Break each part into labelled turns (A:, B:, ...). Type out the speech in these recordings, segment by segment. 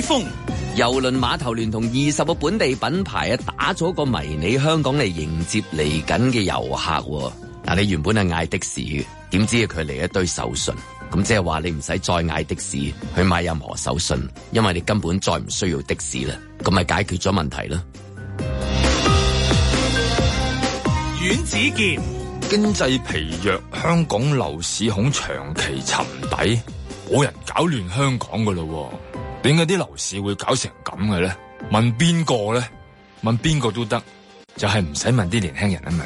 A: 峰。
B: 郵輪碼頭聯同20個本地品牌啊，打咗個迷你香港嚟迎接嚟緊嘅遊客。嗱，你原本係嗌的士嘅，點知佢嚟一堆手信，咁即係話你唔使再嗌的士去買任何手信，因為你根本再唔需要的士啦，咁咪解決咗問題啦。
A: 阮子健，
C: 經濟疲弱，香港樓市恐長期沉底，冇人搞亂香港噶咯。點解啲樓市會搞成咁嘅咧？問邊個咧？問邊個都得，就係唔使問啲年輕人啊嘛。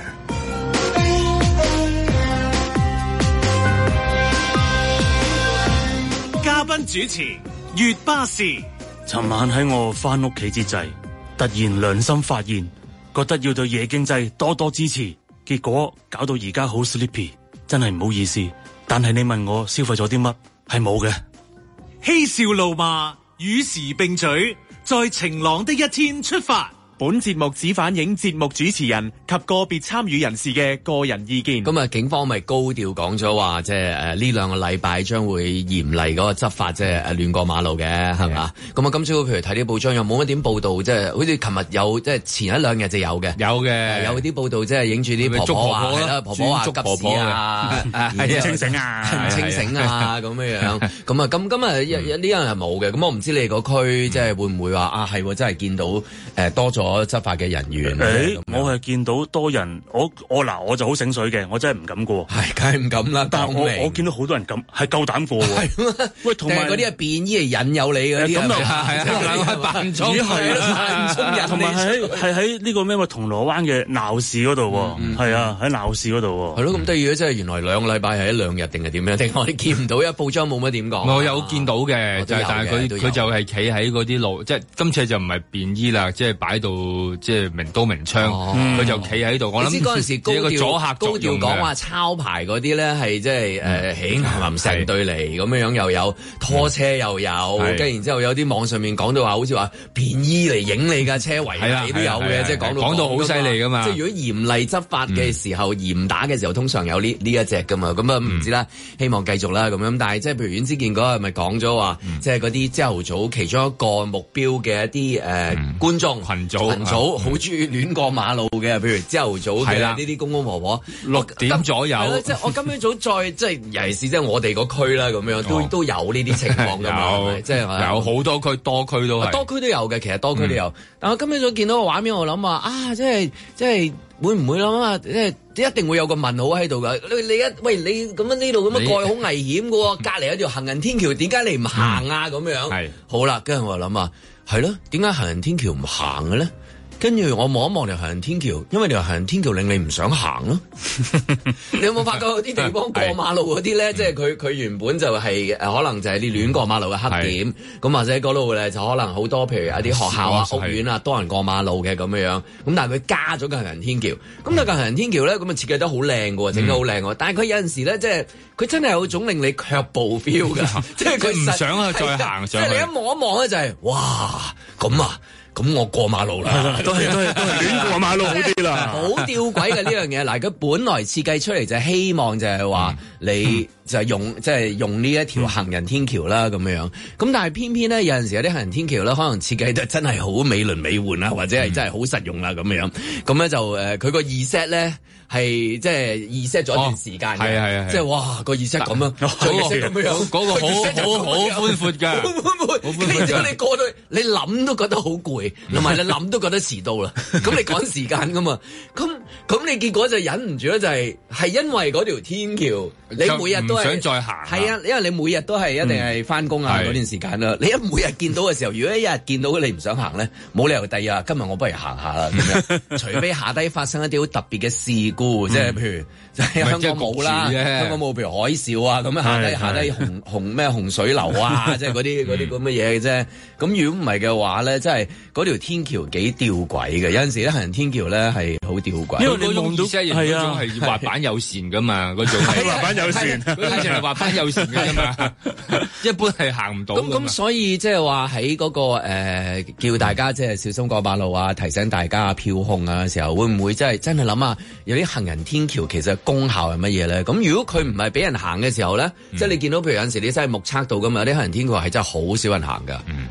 A: 嘉賓主持月巴士。
D: 尋晚喺我翻屋企之際，突然良心發現，覺得要對夜經濟多多支持，結果搞到而家好 sleepy， 真係唔好意思。但係你問我消費咗啲乜，係冇嘅。
A: 嬉笑怒罵與時並舉，在晴朗的一天出發。
E: 本節目只反映節目主持人及個別參與人士嘅個人意見。
B: 咁啊，警方咪高調講咗話，即係呢兩個禮拜將會嚴厲嗰個執法，即係亂過馬路嘅，係嘛？咁啊，今朝譬如睇啲報章又冇乜點報道，即係好似琴日有，即係前一兩日就有嘅，有啲報道即係影住啲婆婆話係啦，婆婆話急事啊，
D: 唔清醒啊，
B: 唔清醒啊咁樣。咁啊，今日呢樣係冇嘅。咁我唔知你個區即係會唔會話啊係真係見到多咗執法嘅人員。
D: 我係見到多人，我就好醒水嘅，我真係唔敢過。
B: 係，梗係唔敢啦。
D: 但係我見到好多人係夠膽過喎。
B: 係喂，同埋嗰啲係便衣嚟引誘你嗰啲，咁又係扮裝，
D: 同埋係喺呢個咩銅鑼灣嘅鬧市嗰度喎。係啊，喺鬧市嗰度喎。
B: 係咯，咁得意嘅，即係原來2個禮拜係1-2日定係點樣？定我哋見唔到，因為報章冇乜點講。
C: 我有見到嘅，但係佢就係企喺嗰啲路，即係今次就唔係便衣啦，即係擺到。即係明刀明槍，佢就企喺度。我諗
B: 嗰陣時高調講話抄牌嗰啲咧，係即係起冚成隊嚟咁樣，又有拖車又有，跟然之後有啲網上面講到話，好似話便衣嚟影你架車圍你都有嘅，即係講到好犀利噶嘛。即係如果嚴厲執法嘅時候，嚴打嘅時候，通常有呢一隻噶嘛。咁啊唔知啦，希望繼續啦咁樣。但係即係譬如阮之健嗰日咪講咗話，即係嗰啲朝頭早其中一個目標嘅一啲觀眾群組好中意亂過馬路嘅，譬如朝頭早嘅呢啲公公婆婆
C: 6點左右，
B: 即係我今朝早再即係尤其是即係我哋個區啦咁樣，都有呢啲情況㗎嘛，即係
C: 有好多區多區都係
B: 多區都有嘅，其實多區都有。但我今朝早見到個畫面，我諗話啊，即係會唔會諗啊？即係一定會有個問號喺度㗎。你咁樣呢度咁樣過去好危險㗎喎，隔離有條行人天橋，點解你唔行啊？咁樣係好啦，跟住我諗啊，係咯，點解行人天橋唔行嘅咧？跟住我望一望條行人天橋，因為條行人天橋令你唔想行咯。你有冇發覺有啲地方過馬路嗰啲咧，即係佢原本就係可能就係啲亂過馬路嘅黑點，咁或者嗰度咧就可能好多譬如有啲學校啊、屋苑啊多人過馬路嘅咁樣。咁但係佢加咗個行人天橋，咁但係個行人天橋咧咁啊設計得好靚嘅，整得好靚喎。但係佢有陣時咧，即係佢真係有種令你卻步 feel 㗎，即係佢唔想再行上去。即係你一望一望咧就係哇咁啊！咁我過馬路啦，
D: 都係亂過馬路好啲啦。
B: 好吊詭嘅呢樣嘢，嗱，佢本來設計出嚟就係希望就係話你就係用呢一條行人天橋啦咁樣。咁但係偏偏咧有陣時有啲行人天橋咧，可能設計得真係好美輪美奐啦，或者係真係好實用啦咁樣。咁咧就佢個2set咧係即係2set咗一段時間嘅，係即係哇個2set咁樣，嗰個好寬闊㗎，好寬闊。跟住你過到你諗都覺得好攰。同埋你諗都覺得遲到啦，咁你趕時間噶嘛？咁你結果就忍唔住咧，就係因為嗰條天橋，你每日都係想再行。係啊，因為你每日都係一定係翻工啊嗰段時間啦。你一每日見到嘅時候，如果一日見到你唔想行咧，冇理由第二日今日我不如行下啦咁樣。除非下低發生一啲好特別嘅事故，即係譬如就係香港冇啦，香港冇譬如海嘯啊咁樣下低洪水流啊，即係嗰啲咁嘅嘢嘅啫。咁如果唔係嘅話咧，即係。嗰條天橋幾吊詭嘅，有陣時咧行人天橋咧係好吊詭，
C: 因為你望到係啊，係滑板友善噶嘛，嗰種係滑板友善，嗰啲淨係滑板友善嘅啫嘛，一般係行唔到。
B: 咁所以即係話喺嗰個叫大家即係小心過馬路啊，提醒大家票控啊嘅時候，會唔會真係諗下有啲行人天橋其實功效係乜嘢咧？咁如果佢唔係俾人行嘅時候咧，即係你見到譬如有陣時你真係目測到噶嘛，有啲行人天橋係真係好少人行噶。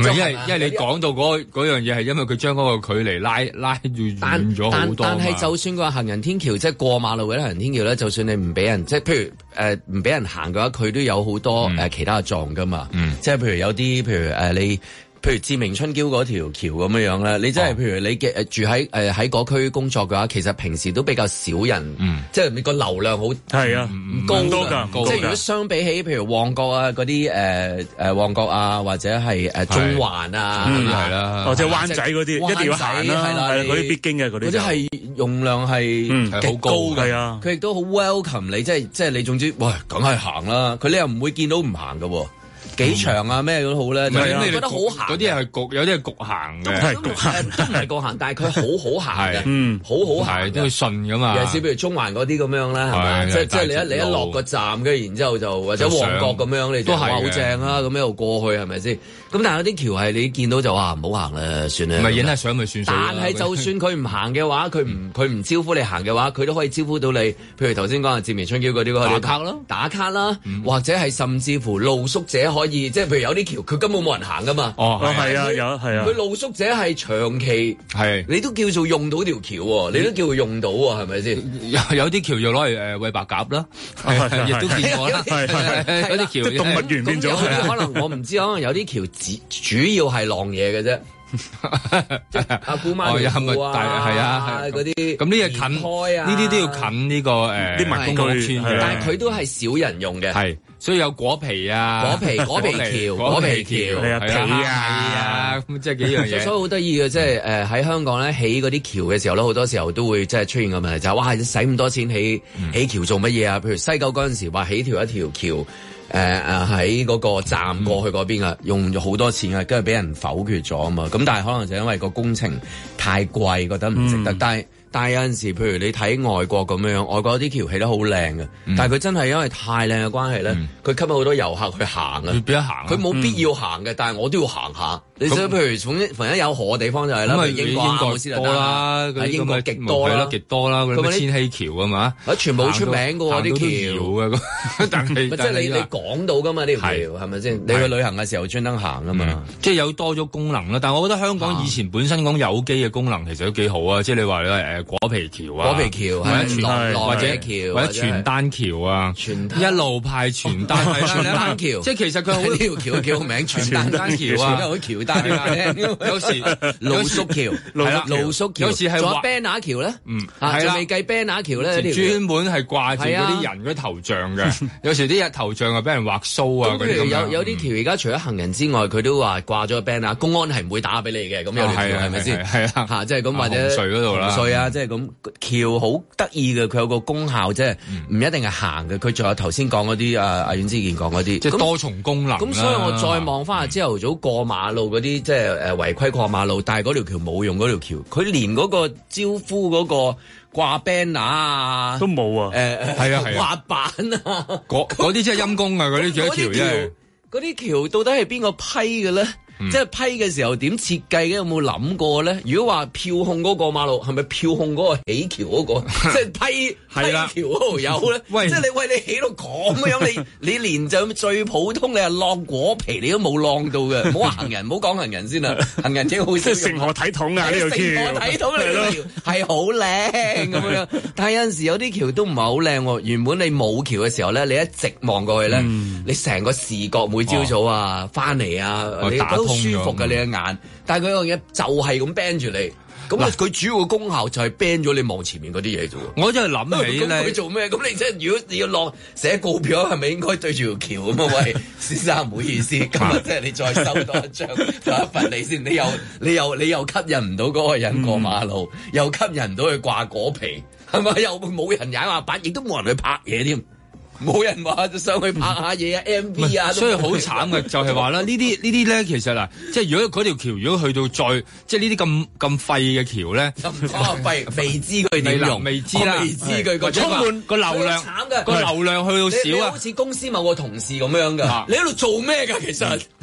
C: 唔係，因為你講到嗰樣嘢係因為佢將嗰個距離拉遠咗好多。
B: 但係就算個行人天橋即係過馬路嘅行人天橋咧，就算你唔俾人即係譬如唔俾人行嘅話，佢都有好多其他嘅狀㗎嘛。即係譬如有啲譬如你。譬如志明春嬌嗰條橋咁樣樣咧，你真係譬如你嘅住喺喺嗰區工作嘅話，其實平時都比較少人，即係你個流量好
D: 係啊，
B: 唔高㗎。即係如果相比起譬如旺角啊嗰啲旺角啊或者係中環啊，
C: 係啦，
D: 或者灣仔嗰啲一定要行啦，係啦，嗰啲必經嘅嗰啲，
B: 嗰啲係用量係極高嘅，
D: 啊，
B: 佢亦都好 welcome 你，即係你總之，喂，梗係行啦，佢你又唔會見到唔行㗎喎。幾長啊咩都好咧，你覺得好行？
C: 嗰啲係局，有啲係局行嘅，
B: 係局行，都唔係局行，但係佢好行嘅，好行，
C: 都要順噶嘛。
B: 尤其是譬如中環嗰啲咁樣啦，係嘛？即係你一落個站，跟住然之後就或者旺角咁樣，你就話好正啦，咁一路過去係咪先？咁但係有啲橋係你見到就話唔好行啦，算啦。
C: 唔係影下相咪算數。
B: 但係就算佢唔行嘅話，佢唔招呼你行嘅話，佢都可以招呼到你。譬如頭先講嘅志明春嬌嗰啲，打卡啦，或者係甚至乎露宿者可以，即係譬如有啲橋佢根本冇人行噶嘛。
D: 係啊，係啊。
B: 佢露宿者係長期你都叫做用到條橋喎，你都叫佢用到喎，係咪先？
C: 有啲橋要攞嚟餵白鴿啦，亦都見過啦。有啲橋
D: 即係動物園變咗。
B: 可能我唔知，可能有啲橋主要係晾嘢嘅啫。阿姑媽條褲啊，嗰啲
C: 咁呢啲近開啊，呢啲都要近呢個啲民工屋村嘅，
B: 但係佢都係少人用嘅，
C: 係所以有果皮啊，
B: 果皮橋，
C: 係啊皮啊，咁即係幾樣嘢。
B: 所以好得意嘅，即係喺香港咧起嗰啲橋嘅時候咧，好多時候都會即係出現個問題，就係哇，使咁多錢起橋做乜嘢啊？譬如西九嗰陣時話起一條橋。喺嗰個站過去嗰邊啊，用咗好多錢啊，跟住俾人否決咗啊嘛。咁但係可能就因為個工程太貴，覺得唔值得。但係有陣時，譬如你睇外國咁樣，外國啲橋起得好靚嘅，但係佢真係因為太靚嘅關係咧，佢吸引好多遊客去行啊。佢冇必要行嘅，但係我都要行下。你想譬如逢一有河嘅地方就係啦，譬如英國
C: 多啦，
B: 英國極多啦，
C: 極多啦，嗰啲千禧橋啊嘛，
B: 全部好出名嘅喎啲橋。
C: 但係
B: 即係你講到㗎嘛呢條橋係咪先？你去旅行嘅時候專登行啊嘛，
C: 即係有多咗功能啦。但係我覺得香港以前本身講有機嘅功能其實都幾好啊。即係你話果皮橋啊，
B: 或者
C: 傳單橋啊，一路派傳單傳單橋，即係其實佢好
B: 呢條橋叫名傳單橋啊，有橋單
C: 有時
B: 露宿橋係啦，露宿橋，
C: 有時係
B: 仲有 banner 橋咧，仲未計 banner 橋咧，
C: 專門係掛住嗰啲人嗰啲頭像嘅，有時啲頭像啊俾人畫鬚啊，
B: 譬如有啲橋而家除咗行人之外，佢都話掛咗 banner，公安係唔會打俾你嘅，咁有條橋係咪先？係啊，嚇，即係咁或者
C: 紅隧嗰度啦，
B: 紅隧啊，即係咁橋好得意嘅，佢有個功效，即係唔一定係行嘅，佢仲有頭先講嗰啲阿阮之健講嗰啲，
C: 即係多重功能。
B: 咁所以我再望翻朝頭早過馬路嗰啲，即係違規過馬路，但係嗰條橋冇用嗰條橋，佢連嗰個招呼嗰個掛 banner 啊
D: 都冇啊，
C: 係啊，
B: 滑板啊，
C: 嗰啲真係陰公啊，嗰啲橋真係。
B: 嗰啲橋到底係邊個批嘅咧？即係批嘅時候點設計嘅？有冇諗過咧？如果話票控嗰個馬路係咪票控嗰個起橋嗰個？即係批橋嗰度有咧？即係你起到咁樣，你連就最普通你係晾果皮你都冇晾到嘅，唔好話行人，唔好講行人先啦，行人幾好笑。
D: 即係成何體統啊！呢條橋
B: 成何體統嚟嘅橋係好靚咁樣，但係有陣時有啲橋都唔係好靚喎。原本你冇橋嘅時候咧，你一直望過去咧，你成個視覺每朝早啊翻嚟啊，你都舒服嘅你嘅眼，但係佢樣嘢就係咁 ban 住你，咁佢主要嘅功效就係 ban 咗你望前面嗰啲嘢啫喎。
C: 我真係諗起咧，
B: 佢做咩？咁你即係如果你要落寫告票，係咪應該對住條橋咁啊？喂，先生唔好意思，今日即係你再收多一張，再一份你先。你又吸引唔到嗰個人過馬路，又吸引唔到佢掛果皮，係咪？又冇人踩滑板，亦都冇人去拍嘢添。冇人話就上去拍下嘢啊 MV 啊，
C: 所以好慘嘅就係話啦，呢啲咧其實嗱，即係如果嗰條橋如果去到再即係呢啲咁廢嘅橋咧，
B: 未知佢點用，
C: 未知啦，
B: 未知佢個
C: 充滿個流量，個流量去到少啊，
B: 好似公司某個同事咁樣㗎，你喺度做咩㗎其實？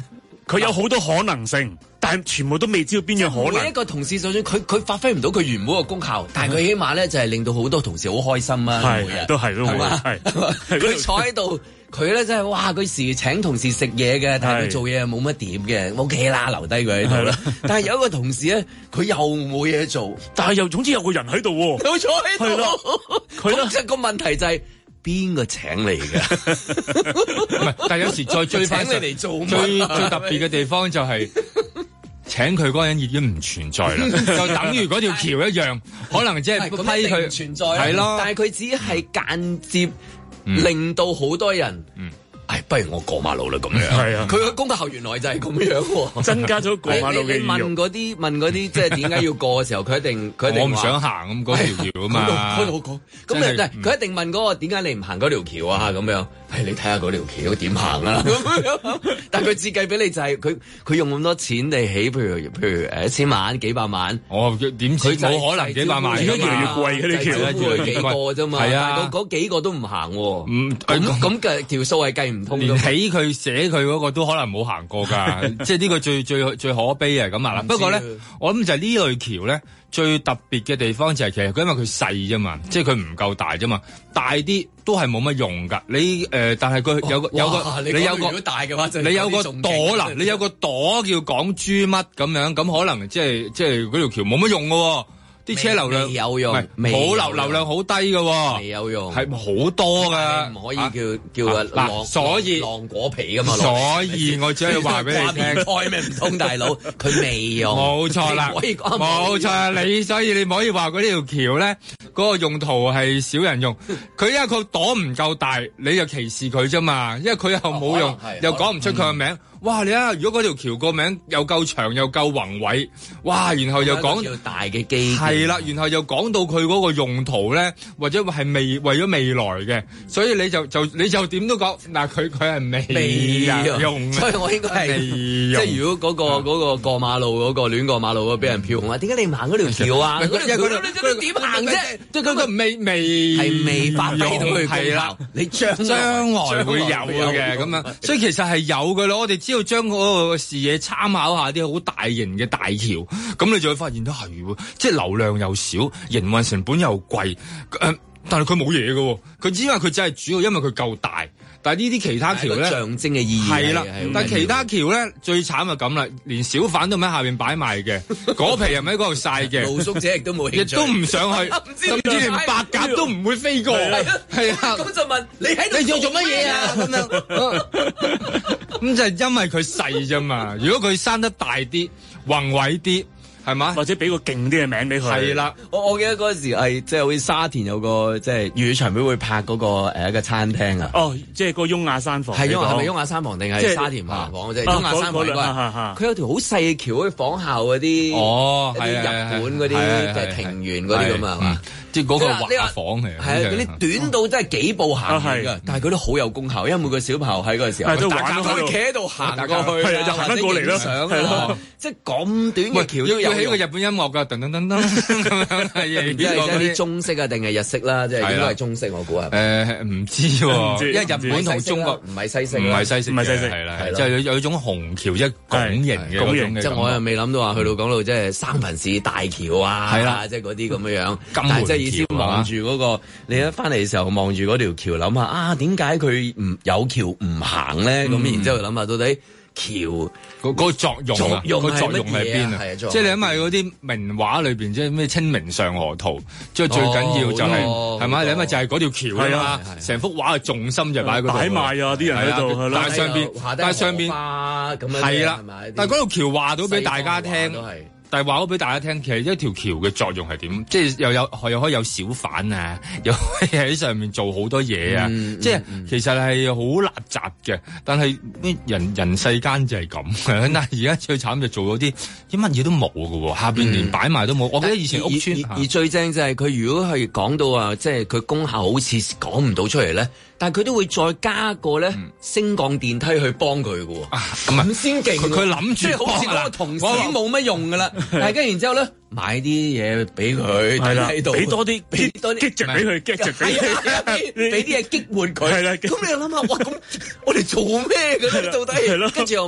D: 佢有好多可能性，但係全部都未知道邊樣可能。
B: 每一個同事就算佢發揮唔到佢原本嘅功效，但係佢起碼咧就係令到好多同事好開心啊！每日
D: 都係
B: 係嘛？佢坐喺度，佢咧真係哇！佢時請同事食嘢嘅，但係佢做嘢冇乜點嘅，OK啦，留低佢喺度啦。但係有一個同事咧，佢又冇嘢做，
D: 但係又總之有個人喺度喎，
B: 又坐喺度。
D: 係咯，
B: 咁即係個問題就係。邊個請你嘅？
C: 唔係，但係有時再追翻
B: 請你嚟做
C: 最特別嘅地方就係請佢嗰個人已經唔存在啦，就等於嗰條橋一樣，可能即係批佢
B: 唔存在，
C: 係咯。
B: 但係佢只係間接令到好多人。不如我過馬路啦咁樣。係啊，佢嘅功效原來就係咁樣，
D: 增加咗過馬路嘅意欲。
B: 你問嗰啲即係點解要過嘅時候，佢一定
C: 我唔想行咁嗰條橋啊嘛。
B: 開到我講，咁佢一定問嗰個點解你唔行嗰條橋啊？咁樣，你睇下嗰條橋點行啊？但係佢設計俾你就係佢用咁多錢嚟起，譬如1000萬、幾百萬。
C: 點知冇可能幾百萬？
D: 而家越嚟越貴嘅啲橋，
B: 幾個啫嘛。
C: 係啊，
B: 嗰幾個都唔行喎。咁嘅條數係計唔通。
C: 連起佢寫佢嗰個都可能冇行過㗎，即係呢個最可悲係咁啦。不過咧，我諗就係呢類橋咧，最特別嘅地方就係其實佢因為佢細啫嘛，即係佢唔夠大啫嘛，大啲都係冇乜用㗎。你但係佢有個你有個
B: 大嘅話，
C: 你有個朵啦，你有個朵叫港珠乜咁樣，咁可能即係嗰條橋冇乜用㗎喎。啲車流量
B: 有用，
C: 流量好低嘅喎，
B: 未有用，
C: 係好多㗎，
B: 唔可以叫
C: 嗱，所以
B: 浪果皮㗎嘛，
C: 所以我只係話俾你聽，
B: 開咩唔通大佬，佢未用，
C: 冇錯啦，冇錯，所以你唔可以話嗰條橋咧，嗰個用途係少人用，佢因為佢朵唔夠大，你就歧視佢啫嘛，因為佢又冇用，又講唔出佢個名。哇！你啊，如果嗰條橋個名又夠長又夠宏偉，哇！然後又講
B: 大嘅機
C: 係啦，然後又講到佢嗰個用途咧，或者係為咗未來嘅，所以你就點都講嗱，佢係未用，
B: 所以我應該係即係如果嗰個過馬路嗰個亂過馬路嗰個俾人票控啊，點解你唔行嗰條橋啊？嗰條橋你點行啫？即係嗰個未發揮到佢功效，你將來
C: 會有嘅咁樣，所以其實係有嘅咯，我哋。只要將嗰個視野參考下啲好大型嘅大橋，咁你就會發現都係喎，即係流量又少，營運成本又貴，但係佢冇嘢嘅，佢只因為佢只係主要因為佢夠大。但係呢啲其他橋咧，
B: 象徵嘅意義
C: 係啦。但係其他橋咧最慘就咁啦，連小販都唔喺下邊擺賣嘅，果皮又唔喺嗰度曬嘅，
B: 露宿者亦都冇興趣，
C: 亦都唔上去，甚至連白鴿都唔會飛過。係啊，
B: 咁就問你喺度做乜嘢啊？咁樣
C: 咁就係因為佢細啫嘛。如果佢生得大啲、宏偉啲。係嘛？
D: 或者俾個勁啲嘅名俾佢。
C: 係啦，
B: 我記得嗰時係即係好似沙田有個即係粵語長片會拍嗰個一個餐廳啊。
D: 哦，即係個雍雅山房。
B: 係咪雍雅山房定係沙田排房？即係雍雅山房佢有條好細嘅橋可以仿效嗰啲一啲日本嗰啲即係庭園嗰啲咁啊嘛。
C: 即係嗰個畫房嚟，
B: 係啊，嗰啲短到真係幾步行㗎，但係佢都好有功效，因為每個小朋友喺嗰個時候，大家可以企喺度行過去，
D: 就行翻過嚟
B: 咯，即係咁短嘅橋
C: 要起個日本音樂㗎，噔噔噔噔咁樣係，
B: 即係啲中式啊定係日式啦，即係應該係中式我估係。
C: 唔知喎，因為日本同中國
B: 唔係西式，
C: 唔係西式，係啦，即係有一種虹橋即係拱形嘅嗰種嘅。
B: 即係我又未諗到話去到講到即係三藩市大橋啊，係啦，即係嗰啲咁樣樣，但係即係意思望住嗰個，你一翻嚟嘅時候望住嗰條橋，諗下啊，點解佢唔有橋唔行咧？咁然之後諗下到底橋
C: 嗰個作用啊，個作用喺邊啊？即係你因為嗰啲名畫裏邊，即係咩清明上河圖，即係最緊要就係係咪？你因為就係嗰條橋啊嘛，成幅畫嘅重心就擺喺嗰度，擺
D: 賣啊啲人喺度，
C: 但係上邊係啦，但係嗰條橋話到俾大家聽。但係話咗俾大家聽，其實一條橋嘅作用係點？即係又可以有小販啊，又可以喺上面做好多嘢啊！即係其實係好垃圾嘅。但係人世間就係咁嘅。但係而家最慘就做咗啲乜嘢都冇嘅喎，下邊連擺埋都冇。我記得以前屋村
B: 而最正就係佢如果係講到話，即係佢功效好似講唔到出嚟咧。但係佢都會再加個咧升降電梯去幫佢嘅喎，咁先勁。
C: 佢諗住
B: 即係好似嗰個同事冇乜用㗎啦，但係跟然之後咧買啲嘢俾佢喺度，
D: 俾多啲激着俾佢，激着俾佢，
B: 俾啲嘢激活佢。係啦，咁你又諗下，哇！咁我哋做咩嘅咧？到底？跟住又問。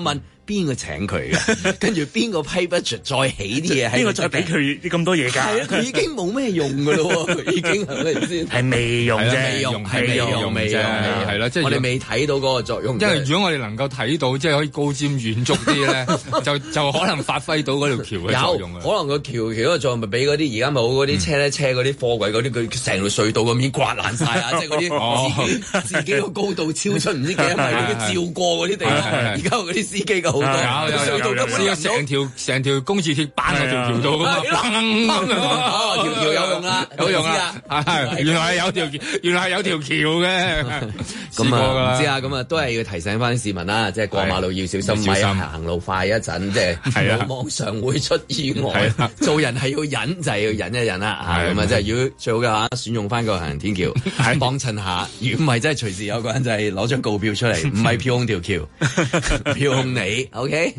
B: 邊個請佢嘅？跟住邊個批 budget 再起啲嘢？
D: 邊個再俾佢咁多嘢㗎？
B: 係啊，佢已經冇咩用㗎咯喎，佢已經係咪先？
D: 係未用啫，
B: 未用啫，
C: 係啦，即係
B: 我哋未睇到嗰個作用。
C: 因為如果我哋能夠睇到，即係可以高瞻遠矚啲咧，就可能發揮到嗰條橋嘅作用啊。
B: 可能個橋嘅作用咪俾嗰啲而家冇嗰啲車咧，車嗰啲貨櫃嗰啲，佢成條隧道咁已經刮爛晒啊！即係嗰啲自己個高度超出唔知幾多米，佢照過嗰啲地方。而家嗰啲司機嘅好多，隧道根本
C: 成條公廁鐵板喺條橋度噶嘛，
B: 條橋有用啦，
C: 有用啦，原來係有條橋嘅。
B: 咁啊，唔知啊，咁啊，都係要提醒翻市民啦，即係過馬路要小心，咪行路快一陣，即係網上會出意外。做人係要忍，就係要忍一忍啦。咁啊，即係如果最好嘅話，選用翻個行人天橋，幫襯下。如果唔係，真係隨時有個人就係攞張告票出嚟，唔係票控條橋，票控你。OK。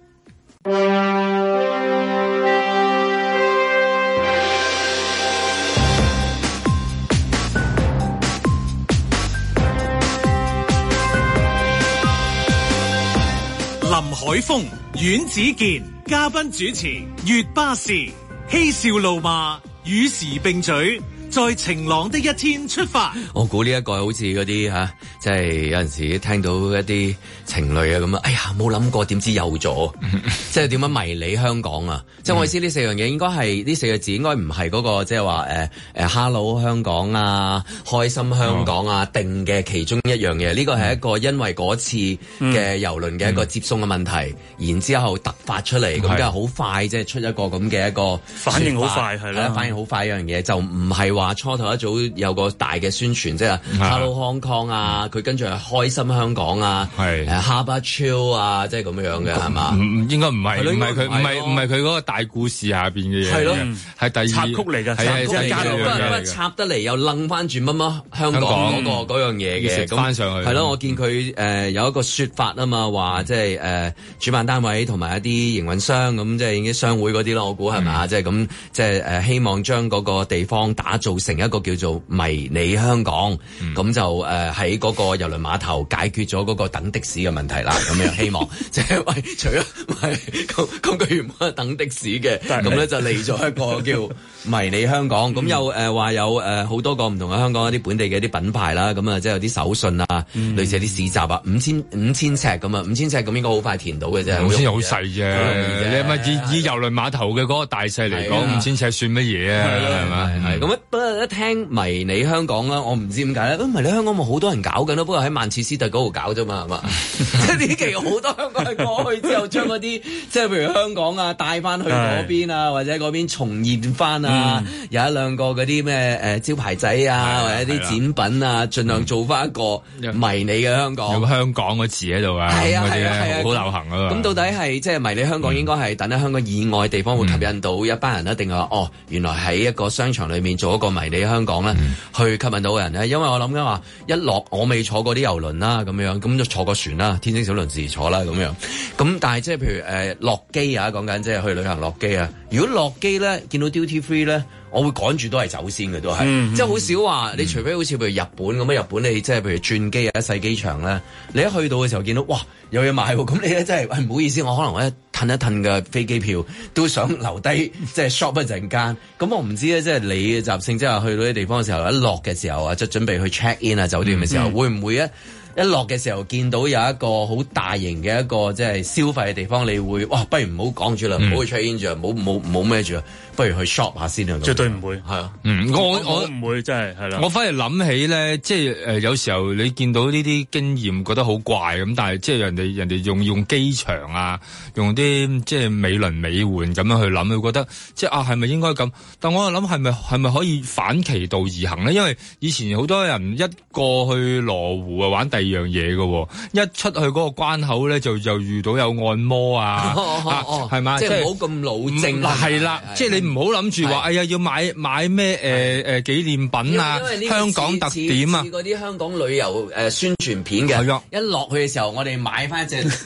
A: 林海峰、阮子健嘉賓主持，粵巴士嬉笑怒罵，與時並舉，在晴朗的一天出發。
B: 我估呢一個好似嗰啲即係有陣時聽到一啲情侶啊咁啊，哎呀冇諗過，點知有咗，即係點樣迷你香港啊！即係我意思呢四樣嘢應該係呢四個字，應該唔係嗰個即係話Hello 香港啊，開心香港啊定嘅其中一樣嘢。呢個係一個因為嗰次嘅郵輪嘅一個接送嘅問題，然之後突發出嚟，咁梗係好快即係出一個咁嘅一個
D: 反應好快係啦，
B: 反應好快一樣嘢，就唔係話初頭一早有個大嘅宣傳，即係 Hello Hong Kong 啊，佢跟住係開心香港啊，Harbour Chill 啊，即係咁樣嘅係嘛？
C: 應該唔係佢嗰個大故事下邊嘅嘢，係咯，係第二
D: 插曲嚟㗎，
B: 插得嚟又楞翻住乜香港嗰樣嘢嘅，
C: 咁翻上去。
B: 係咯，我見佢有一個説法啊嘛，話即係主辦單位同埋一啲營運商咁，即係已經商會嗰啲咯，我估係嘛？即係咁，即係希望將嗰個地方打造成一個叫做迷你香港，咁就喺嗰個郵輪碼頭解決咗嗰個等的士嘅問題啦。咁樣希望即係喂，除咗咁佢原本係等的士嘅，咁咧就嚟咗一個叫迷你香港。咁又話有好多個唔同嘅香港一啲本地嘅一啲品牌啦。咁啊，即係有啲手信啊，類似啲市集啊，5000尺咁啊，5000尺咁應該好快填到嘅啫。
C: 5000好細啫，你係咪以郵輪碼頭嘅嗰個大細嚟講，5000尺算乜嘢啊？係咪？
B: 咁不過一聽迷你香港啦，我唔知點解咧。迷你香港咪好多人搞緊咯，不過喺曼徹斯特嗰度搞啫嘛，係嘛？即係呢期好多香港人過去之後，將嗰啲即係譬如香港啊帶翻去嗰邊啊，或者嗰邊重現翻啊，有一兩個嗰啲咩招牌仔啊，或者啲展品啊，盡量做翻一個迷你嘅香港。
C: 有香港個字喺度啊，嗰啲咧好流行啊。
B: 咁到底係即係迷你香港應該係等喺香港以外地方會吸引到一班人，一定係話原來喺一個商場裏面做一個迷你香港咧，去吸引到人咧。因為我諗緊話一落，我未坐過啲郵輪啦，咁樣咁就坐個船啦，天星小輪時坐啦咁樣。咁但係即係譬如落機啊，講緊即係去旅行落機啊。如果落機咧見到 duty free 咧，我會趕住都係走先嘅，都係，即係好少話你除非好似譬如日本咁啊，日本你即係譬如轉機啊，細機場咧，你一去到嘅時候見到哇有嘢買喎，咁你咧真係唔好意思，我可能我一褪嘅飛機票都想留低即係 shop 一陣間。咁我唔知咧，即係你嘅習性，即係去到啲地方嘅時候，一落嘅時候啊，即係準備去 check in 啊酒店嘅時候，會唔會一落嘅時候見到有一個好大型嘅一個即係消費嘅地方，你會哇不如唔好講住啦，唔好去 check in 住，冇咩住，不如去 shop 下先啊！
D: 絕對唔會係啊，我唔會真係啦。
C: 我反而諗起咧，即係有時候你見到呢啲經驗覺得好怪咁，但係即係人哋用機場啊，用啲即係美輪美奐咁樣去諗，會覺得即係係咪應該咁？但我又諗係咪可以反其道而行咧？因為以前好多人一過去羅湖啊玩第二樣嘢嘅，一出去嗰個關口咧就遇到有按摩啊，係嘛？
B: 即係唔好咁老正。
C: 係啦，即係你唔好諗住話，哎呀要買咩紀念品啊，香港特點啊，
B: 嗰啲香港旅遊宣傳片嘅，一落去嘅時候，我哋買翻一隻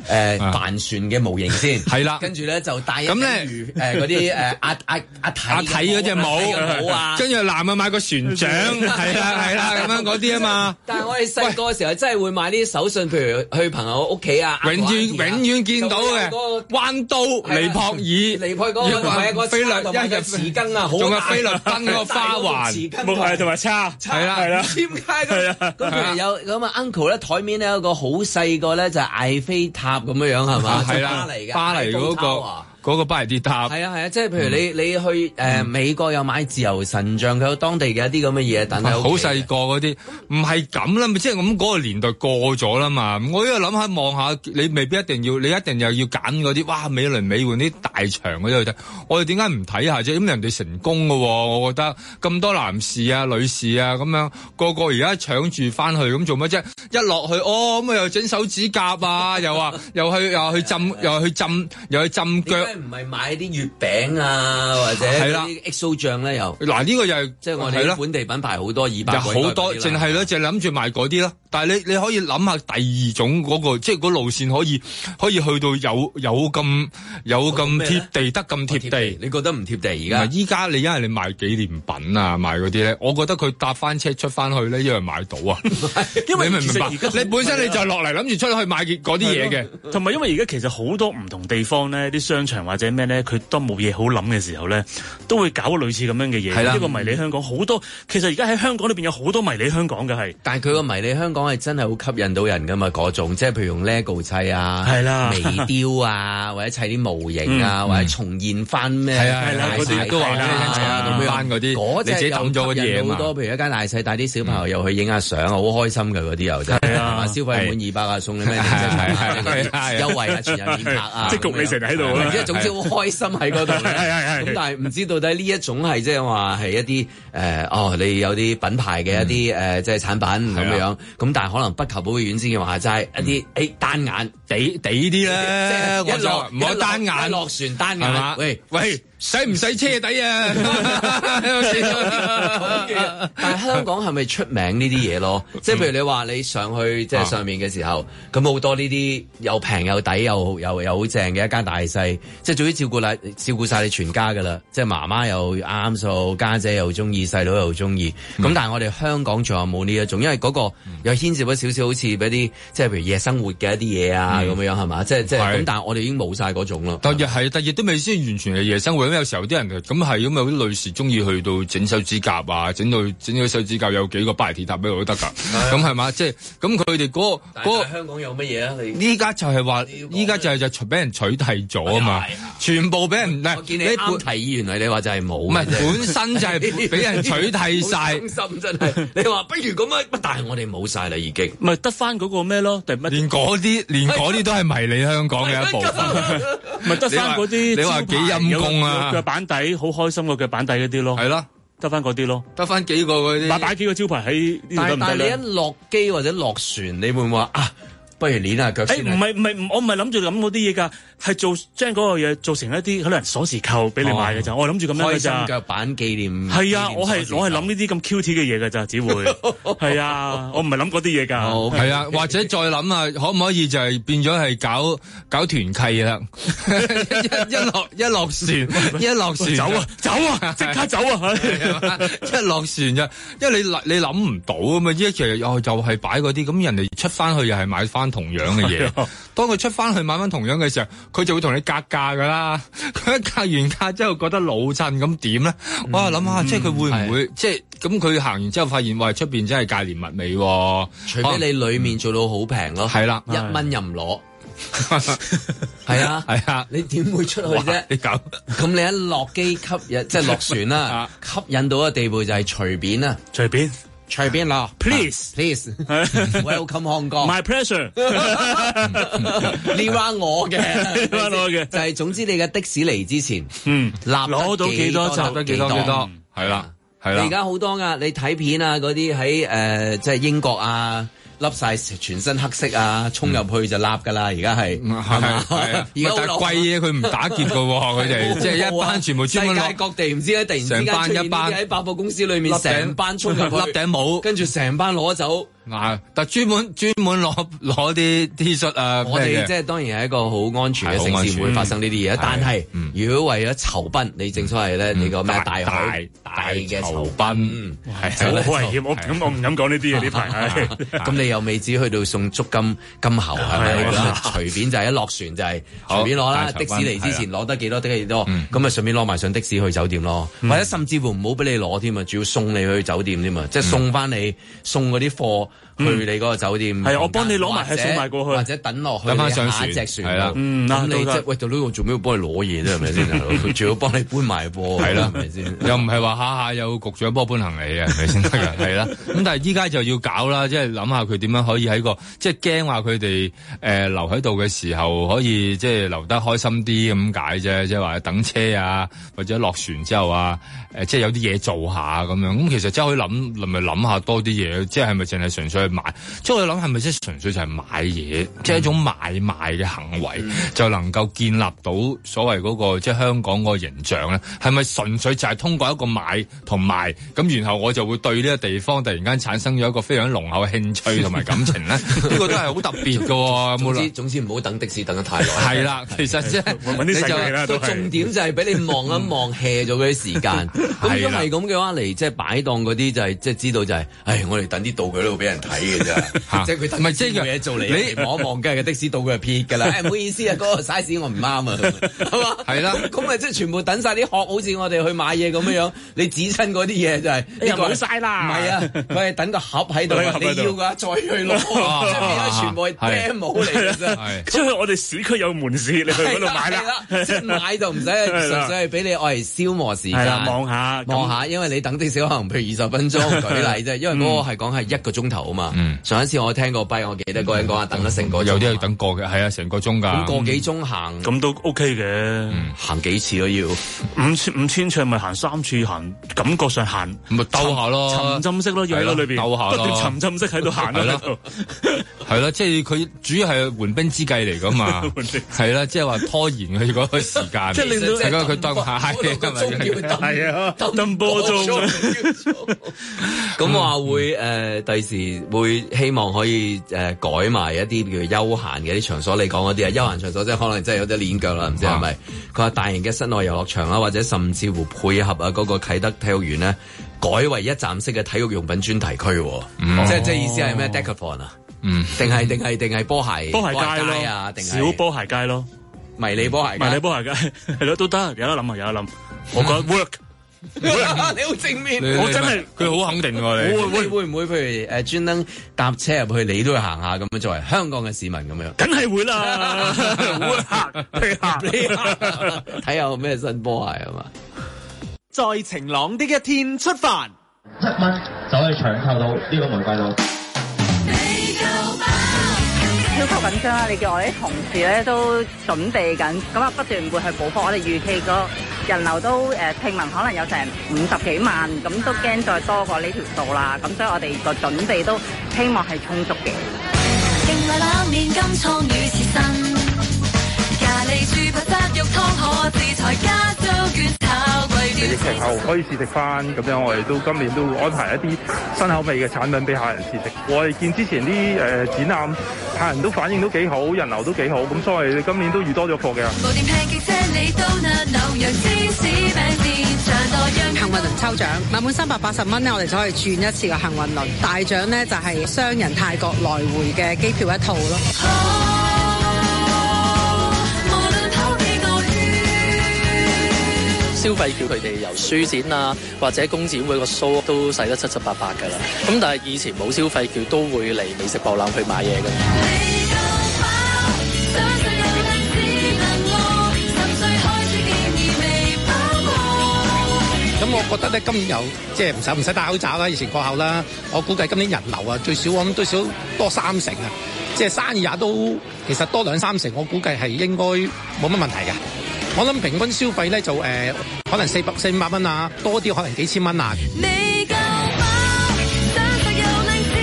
B: 帆船嘅模型先，
C: 係啦，
B: 跟住咧就戴一
C: 咁咧
B: 嗰啲阿
C: 睇嗰隻帽
B: 啊，
C: 跟住男啊買個船長，係啦咁樣嗰啲啊嘛。
B: 但係我哋細個嘅時候真係會買啲手信，譬如去朋友屋企啊，
C: 永遠見到嘅彎刀尼泊爾，
B: 尼泊爾嗰個唔係個
C: 菲律
B: 一個匙羹啊，
C: 仲有菲律賓個花環，
D: 係同埋叉，
C: 係啦，
B: 點解咁？咁譬如有咁啊 uncle 咧，台面咧有個好細個咧就係艾菲塔咁樣係嘛？
C: 係啦，巴黎嗰個巴黎鐵塔。
B: 係啊，即係譬如你去美國又買自由神像，佢有當地嘅一啲咁嘅嘢，但係
C: 好細個嗰啲唔係咁啦，咪即係咁嗰個年代過咗啦嘛。我依家諗下望下，你未必一定要，你一定又要揀嗰啲哇美輪美奐啲大場嗰啲去睇。我哋點解唔睇下啫？咁人哋成功㗎喎，我覺得咁多男士啊、女士啊咁樣，個個而家搶住翻去咁做乜啫？一落去咁又整手指甲啊，又去浸腳。
B: 唔係買啲月餅啊，或者啲 XO 醬咧又
C: 嗱呢個又係
B: 即係我哋本地品牌好多200
C: 好多，淨係咯，淨係諗住賣嗰啲咯。但係你可以諗下第二種嗰個，即係嗰路線可以去到有咁貼地得咁貼地。
B: 你覺得唔貼地而家？
C: 依家你因為你賣紀念品啊，賣嗰啲咧，我覺得佢搭翻車出翻去咧，一樣買到啊。
D: 因為
C: 你明唔明白？你本身你就落嚟諗住出去買嗰啲嘢嘅，
D: 同埋因為而家其實好多唔同地方咧，啲商場或者咩咧，佢當冇嘢好諗嘅時候咧，都會搞類似咁樣嘅嘢。係啦，呢個迷你香港好多，其實而家喺香港裏邊有好多迷你香港嘅係。
B: 但係佢個迷你香港係真係好吸引到人噶嘛，嗰種即係譬如用 LEGO 砌啊，
D: 係啦，
B: 微雕啊，或者砌啲模型啊，或者重現翻咩？
C: 係啊，嗰啲都話咁翻嗰啲，你自己抌咗嗰啲嘢嘛。
B: 好多譬如一家大細帶啲小朋友又去影下相，好開心嘅嗰啲又真係啊！消費滿200啊，送你咩優惠啊，全日免拍啊，
D: 即係焗你成日喺度，
B: 即係總之好開心喺嗰度。咁但係唔知到底呢一種係即係話係一啲你有啲品牌嘅一啲即係產品咁樣，咁但係可能不求寶嘅遠之嘅話齋一啲單眼
C: 地啲咧，
B: 一落
C: 唔好單眼
B: 落船單眼，
C: 喂，使唔使車底啊？
B: 但係香港係咪出名呢啲嘢咯？即係譬如你話你上去即係上面嘅時候，咁好多呢啲又平又抵又好正嘅一家大細，即係總之照顧晒你全家噶啦，即係媽媽又啱數，家姐又中意，細佬又中意。咁但係我哋香港仲有冇呢一種？因為嗰個又牽涉咗少少，好似嗰啲即係譬如夜生活嘅一啲嘢啊咁樣係嘛？即係咁，但係我哋已經冇晒嗰種咯。
C: 但亦都未先完全係夜生活。咁有時候啲人咁係咁，有啲女士中意去到整手指甲啊，整到手指甲有幾個巴黎鐵塔俾我都得㗎。咁係嘛？即係咁佢哋嗰個
B: 香港有乜嘢啊？
C: 依家就係話，依家就俾人取締咗啊嘛！全部俾人
B: 我見你啱提議，原來你話就係冇，
C: 唔係本身就係俾人取締晒。
B: 心真係你話不如咁啊！但係我哋冇晒啦，已經
D: 咪得翻嗰個咩咯？
C: 連嗰啲都係迷你香港嘅一部分。
D: 咪得翻嗰啲，
C: 你話幾陰公啊？
D: 腳板底好開心個腳板底嗰啲咯，
C: 係咯，
D: 得翻嗰啲咯，
C: 得翻幾個嗰啲，
D: 擺幾個招牌喺呢度得唔得？
B: 但係你一落機或者落船，你會唔會話啊？不如捏下腳先。
D: 唔係，我唔係諗住諗嗰啲嘢㗎，係將嗰個嘢做成一啲可能鎖匙扣俾你買嘅咋。我諗住咁樣㗎咋。
B: 開心腳板紀念。
D: 係啊，我係諗呢啲咁 cute 嘅嘢㗎咋，只會係啊，我唔係諗嗰啲嘢㗎。
C: 係啊，或者再諗啊，可唔可以就係變咗係搞團契啦？一落船走啊，即刻走啊！一落船就，因為你諗唔到啊嘛，依家其實又係擺嗰啲，咁人哋出翻去又係買翻同樣嘅嘢，當佢出翻去買翻同樣嘅時候，佢就會同你格價噶啦。佢一格完價之後覺得老襯，咁點咧？我諗下，即係佢會唔會即係咁？佢行完之後發現，哇！出邊真係價廉物美，
B: 除非你裏面做到好平咯。
C: 係啦
B: ，1蚊任攞。係啊，你點會出去啫？
C: 你搞
B: 咁你一落機吸引，即係落船啦，吸引到嘅地步就係隨便啊，隨便落
D: ，please
B: welcome Hong Kong，my
D: pleasure，
B: 呢彎我嘅，就係總之你嘅的士嚟之前，攞到幾多集得幾多，
C: 係啦。
B: 你而家好多噶，你睇片啊嗰啲喺即係英國啊。笠晒全身黑色啊，衝入去就笠噶啦！而家係係嘛？而家但係貴嘢佢唔打劫噶喎，佢哋即係一班全部專門
D: 世
B: 界各地唔知咧，突然之間出現喺百貨公司裏面，成班衝入去笠頂帽，跟住成班攞走
C: 但專門攞啲 T 恤啊，
B: 我哋即係當然係一個好安全嘅城市，唔會發生呢啲嘢。但係如果為咗酬賓，你正所謂咧，你個咩大嘅酬賓，
D: 係好危險。我唔敢講呢啲嘢呢排。
B: 咁你又未至於去到送足金喉係咪？隨便就係一落船就係隨便攞啦。的士嚟之前攞得幾多得幾多，咁咪順便攞埋上的士去酒店咯。或者甚至乎唔好俾你攞添啊，仲要送你去酒店添啊，即係送翻你送嗰啲貨。去你嗰個酒店
D: 係我幫你攞埋，係送埋過去，
B: 或者等落去
C: 等翻上
B: 下一隻船
C: 係啦。
B: 咁你即係喂到呢個做咩要幫你攞嘢啫？係咪先？佢仲要幫你搬埋貨，係啦，係咪先？
C: 又唔係話下下有局長幫我搬行李啊？係咪先得㗎？係啦。咁但係依家就要搞啦，即係諗下佢點樣可以喺個即係驚話佢哋留喺度嘅時候可以即係留得開心啲咁解啫，即係話等車啊，或者落船之後啊，即係有啲嘢做下咁樣。咁其實真係可以諗下多啲嘢，即係咪淨係純粹買，即係我諗係咪即係純粹就係買嘢，即係一種買賣嘅行為，就能夠建立到所謂嗰個即係香港個形象咧？係咪純粹就係通過一個買同賣咁，然後我就會對呢個地方突然間產生咗一個非常濃厚嘅興趣同埋感情咧？呢個都係好特別㗎。
B: 總之唔好等的士等得太耐。
C: 係啦，其實即係你就
B: 個重點就係俾你望一望 hea 咗嗰啲時間。咁如果係咁嘅話嚟，即係擺檔嗰啲就係即係知道就係，我哋等啲道具都會俾人睇嘅啫。即係佢唔係即係冇嘢做嚟，你望一望梗係個的士到佢係撇㗎啦。唔好意思啊，嗰個 size 我唔啱啊，係嘛？係啦，咁咪即係全部等晒啲殼，好似我哋去買嘢咁樣樣。你指親嗰啲嘢就係呢個冇晒啦。唔係啊，佢係等個盒喺度，你要㗎再去攞，即係變咗全部係 demo 嚟㗎啫。
D: 即係我哋市區有門市，你去嗰度買啦。
B: 即係買就唔使，純粹係俾你愛嚟消磨時間。望下，因為你等的士可能譬如20分鐘，舉例啫。因為嗰個係講係1個鐘頭啊嘛。上一次我聽過我記得嗰人講話等咗成個鐘，
C: 有啲要等個嘅，係啊，成個鐘㗎。
B: 咁個幾鐘行，
D: 咁都 OK 嘅。
B: 行幾次都要
D: 5,000尺咪行3次，行感覺上行
C: 咪兜下咯，
D: 沉浸式咯，要喺裏邊
C: 兜下咯，
D: 不斷沉浸式喺度行喺度。
C: 係啦，即係佢主要係緩兵之計嚟㗎嘛。係啦，即係話拖延佢嗰個時間，即係令到佢當下係啊，登波鐘。
B: 咁話會第時會希望可以改埋一啲叫休閒嘅啲場所，你講嗰啲啊，休閒場所即係可能真係有得練腳啦，唔知係咪？佢話大型嘅室內遊樂場啦，或者甚至乎配合嗰個啟德體育園咧，改為一站式嘅體育用品專題區，即係意思係咩 Decathlon 啊？定係波鞋街啊？定係
D: 小波鞋街咯？
B: 迷你波鞋街
D: 係咯，都得，有得諗。我覺得 work。
B: 你好正面，
D: 我真係
C: 佢好肯定喎。你
B: 會唔會譬如專登搭車入去，你都去行下咁樣，作為香港嘅市民咁樣？
D: 梗係會啦，會
B: 睇下有咩新波鞋啊嘛！
E: 在晴朗的一天出發
F: ，7蚊就可以搶購到呢個玫瑰露。
G: 超級緊張啦！你叫我啲同事咧都準備緊，咁啊不斷會去補貨。我哋預期個人流都聽聞可能有成50幾萬，咁都驚再多過呢條數啦。咁所以我哋個準備都希望係充足嘅。
H: 疫情後可以試食翻，咁樣我哋都今年都安排一啲新口味嘅產品俾客人試食。我哋見之前啲展覽，客人都反應都幾好，人流都幾好，咁所以今年都預多咗貨嘅。
I: 幸運輪抽獎，買滿380蚊咧，我哋就可以轉一次嘅幸運輪。大獎咧就係雙人泰國來回嘅機票一套咯。
J: 消費券佢哋由書展啊或者工展會個 show 都使得七七八八㗎啦，咁但係以前冇消費券都會嚟美食博覽去買嘢嘅。
K: 咁我覺得咧，今年又即係唔使戴口罩啦，以前過後啦，我估計今年人流啊最少我諗最少多3成啊，即係生意也都其實多2-3成，我估計係應該冇乜問題嘅。我諗平均消費咧就可能400-500蚊啊，多啲可能幾千蚊啊。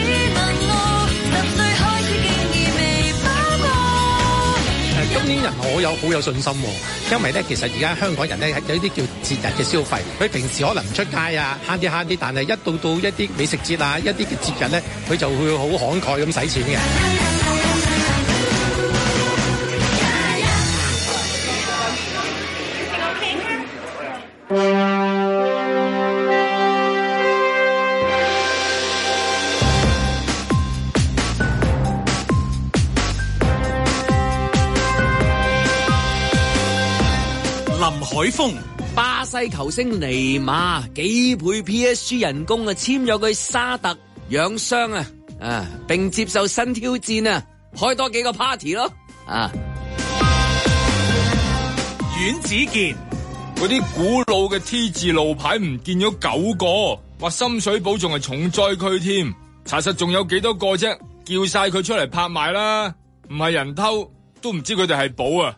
K: 今年人我我好有信心喎，因為咧其實而家香港人咧有啲叫節日嘅消費，佢平時可能唔出街啊，慳啲，但係一到一啲美食節啊，一啲嘅節日咧，佢就會好慷慨咁使錢嘅。
A: 海峰，
B: 巴西球星尼馬幾倍 PSG 人工啊，簽咗佢沙特養傷啊，並接受新挑戰啊，開多幾個 party 咯啊！
A: 阮子健，
C: 嗰啲古老嘅 T 字路牌唔見咗9個，話深水埗仲係重災區添，查實仲有幾多個啫？叫晒佢出嚟拍賣啦，唔係人偷都唔知佢哋係寶啊！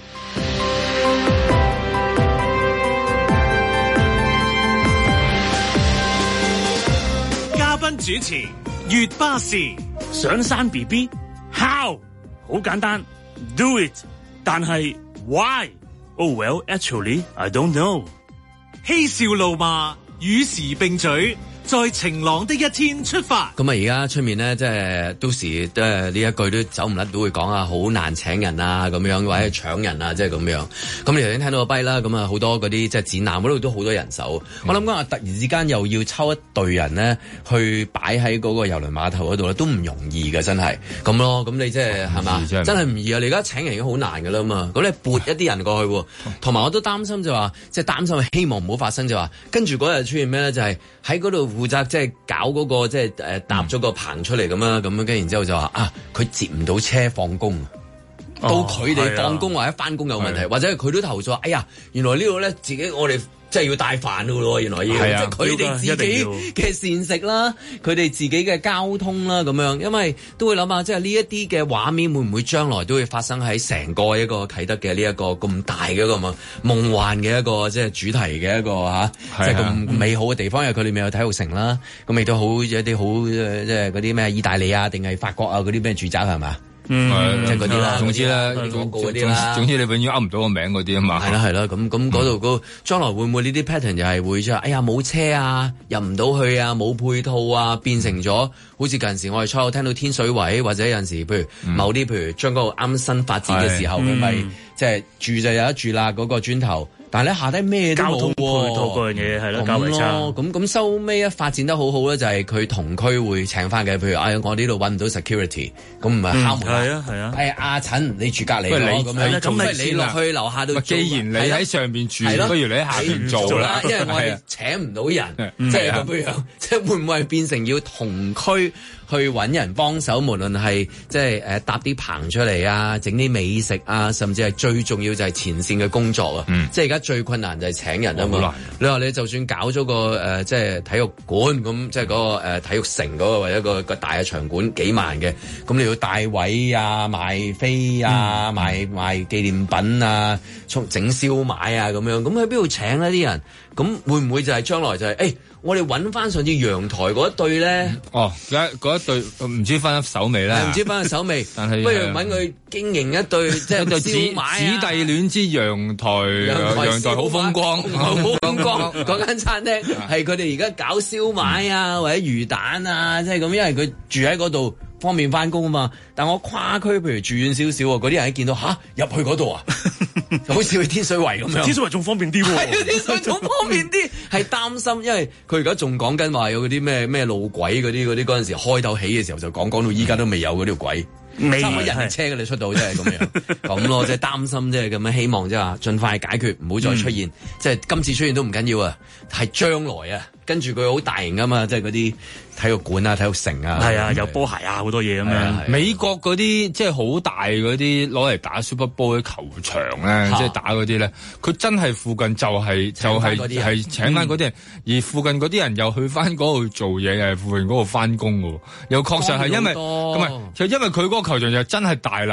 A: 嘉賓主持月巴士，
D: 上山 BB How 好簡單 Do it， 但係 Why Oh well actually I don't know。
A: 嬉笑怒罵與時並舉，在晴朗的一天出發。
B: 咁啊，而家出面咧，即係到時都係呢一句都走唔甩，都會講啊，好難請人啊，咁樣或者搶人啊，即係咁樣。咁你頭先聽到個跛啦，咁啊好多嗰啲即係展覽嗰度都好多人手。我諗講啊，突然之間又要抽一隊人咧去擺喺嗰個郵輪碼頭嗰度咧，都唔容易嘅，真係咁咯。咁你即係係嘛，真係唔易啊！你而家請人已經好難噶啦嘛。咁你撥一啲人過去，同埋我都擔心就話，即係擔心希望唔好發生就話，跟住嗰日出現咩咧？就係喺嗰度負責即係搞嗰個即係搭咗個棚出嚟咁樣，跟然之後就話啊，佢接唔到車放工，到佢哋放工或者翻工有問題，或者佢都投訴話，哎呀，原來呢度咧自己我哋即係要帶飯噶咯，原來要即係佢哋自己嘅膳食啦，佢哋自己嘅交通啦咁樣，因為都會諗下，即係呢一啲嘅畫面會唔會將來都會發生喺成個一個啟德嘅呢一個咁大嘅一個夢幻嘅一個即係主題嘅一個即係咁美好嘅地方，因為佢裏面有體育城啦，咁亦都好有一啲好即係嗰啲咩意大利啊定係法國啊嗰啲咩住宅係嘛？即係嗰啲啦，總之啦，廣告嗰啲啦，
C: 總之你永遠噏唔到個名嗰啲啊嘛。
B: 係啦，咁嗰度嗰將來會唔會呢啲 pattern 又係會即係哎呀冇車啊，入唔到去啊，冇配套啊，變成咗好似近時我哋初有聽到天水圍或者有陣時譬如某啲譬如將嗰個啱新發展嘅時候，佢咪即係住就有得住啦嗰個磚頭。但係咧下低咩都冇喎，交通配套嗰樣嘢係咯，較為差。咁收尾一發展得好好咧，就係佢同區會請翻嘅，譬如我呢度揾唔到 security， 咁唔係敲門啦。係啊。阿陳你住隔離咁樣，咁你落去樓下度。
C: 既然你喺上邊住，不如你喺下邊做啦。
B: 因為我哋請唔到人，即係咁樣，即係會唔會係變成要同區去揾人幫手，無論係即係搭啲棚出嚟啊，整啲美食啊，甚至係最重要就係前線嘅工作啊。即係而家最困難就係請人啊嘛。你話你就算搞咗個即係體育館咁，即係嗰個體育城嗰個或者個大嘅場館幾萬嘅，咁你要帶位啊、賣飛啊、賣紀念品啊、整燒賣啊咁樣，咁喺邊度請呢啲人？咁會唔會就係將來就係我哋揾翻上次陽台嗰一對咧？
C: 而家嗰一對唔知分一手未咧？
B: 唔知分一手未？
C: 但係
B: 不如揾佢經營一對，即係
C: 一對
B: 燒賣啊！
C: 姊弟戀之陽台好風光，
B: 好風光。嗰間餐廳係佢哋而家搞燒賣啊，或者魚蛋啊，即係咁，因為佢住喺嗰度。方便翻工啊嘛，但我跨區譬如住遠少少，嗰啲人一見到入去嗰度啊，好似去天水圍咁樣。
D: 天水圍仲方便啲喎，
B: 天水圍仲方便啲，係擔心，因為佢而家仲講緊話有嗰啲咩路軌嗰啲嗰陣時開頭起嘅時候就講到依家都未有嗰條軌。差唔多人車嘅你出到即係咁樣咁咯，即係擔心即係咁樣，希望即係話盡快解決，唔好再出現。即係今次出現都唔緊要啊，係將來啊，跟住佢好大型噶嘛，即係嗰啲體育館啊、體育城啊，
D: 係啊，有波鞋啊，好多嘢咁樣。
C: 美國嗰啲即係好大嗰啲攞嚟打 Super Bowl 嘅球場咧，即係打嗰啲咧，佢真係附近就係請翻嗰啲人，而附近嗰啲人又去翻嗰度做嘢，又係附近嗰度翻工嘅，又確實係因為咁啊，就因為佢嗰個球場就真係大啦。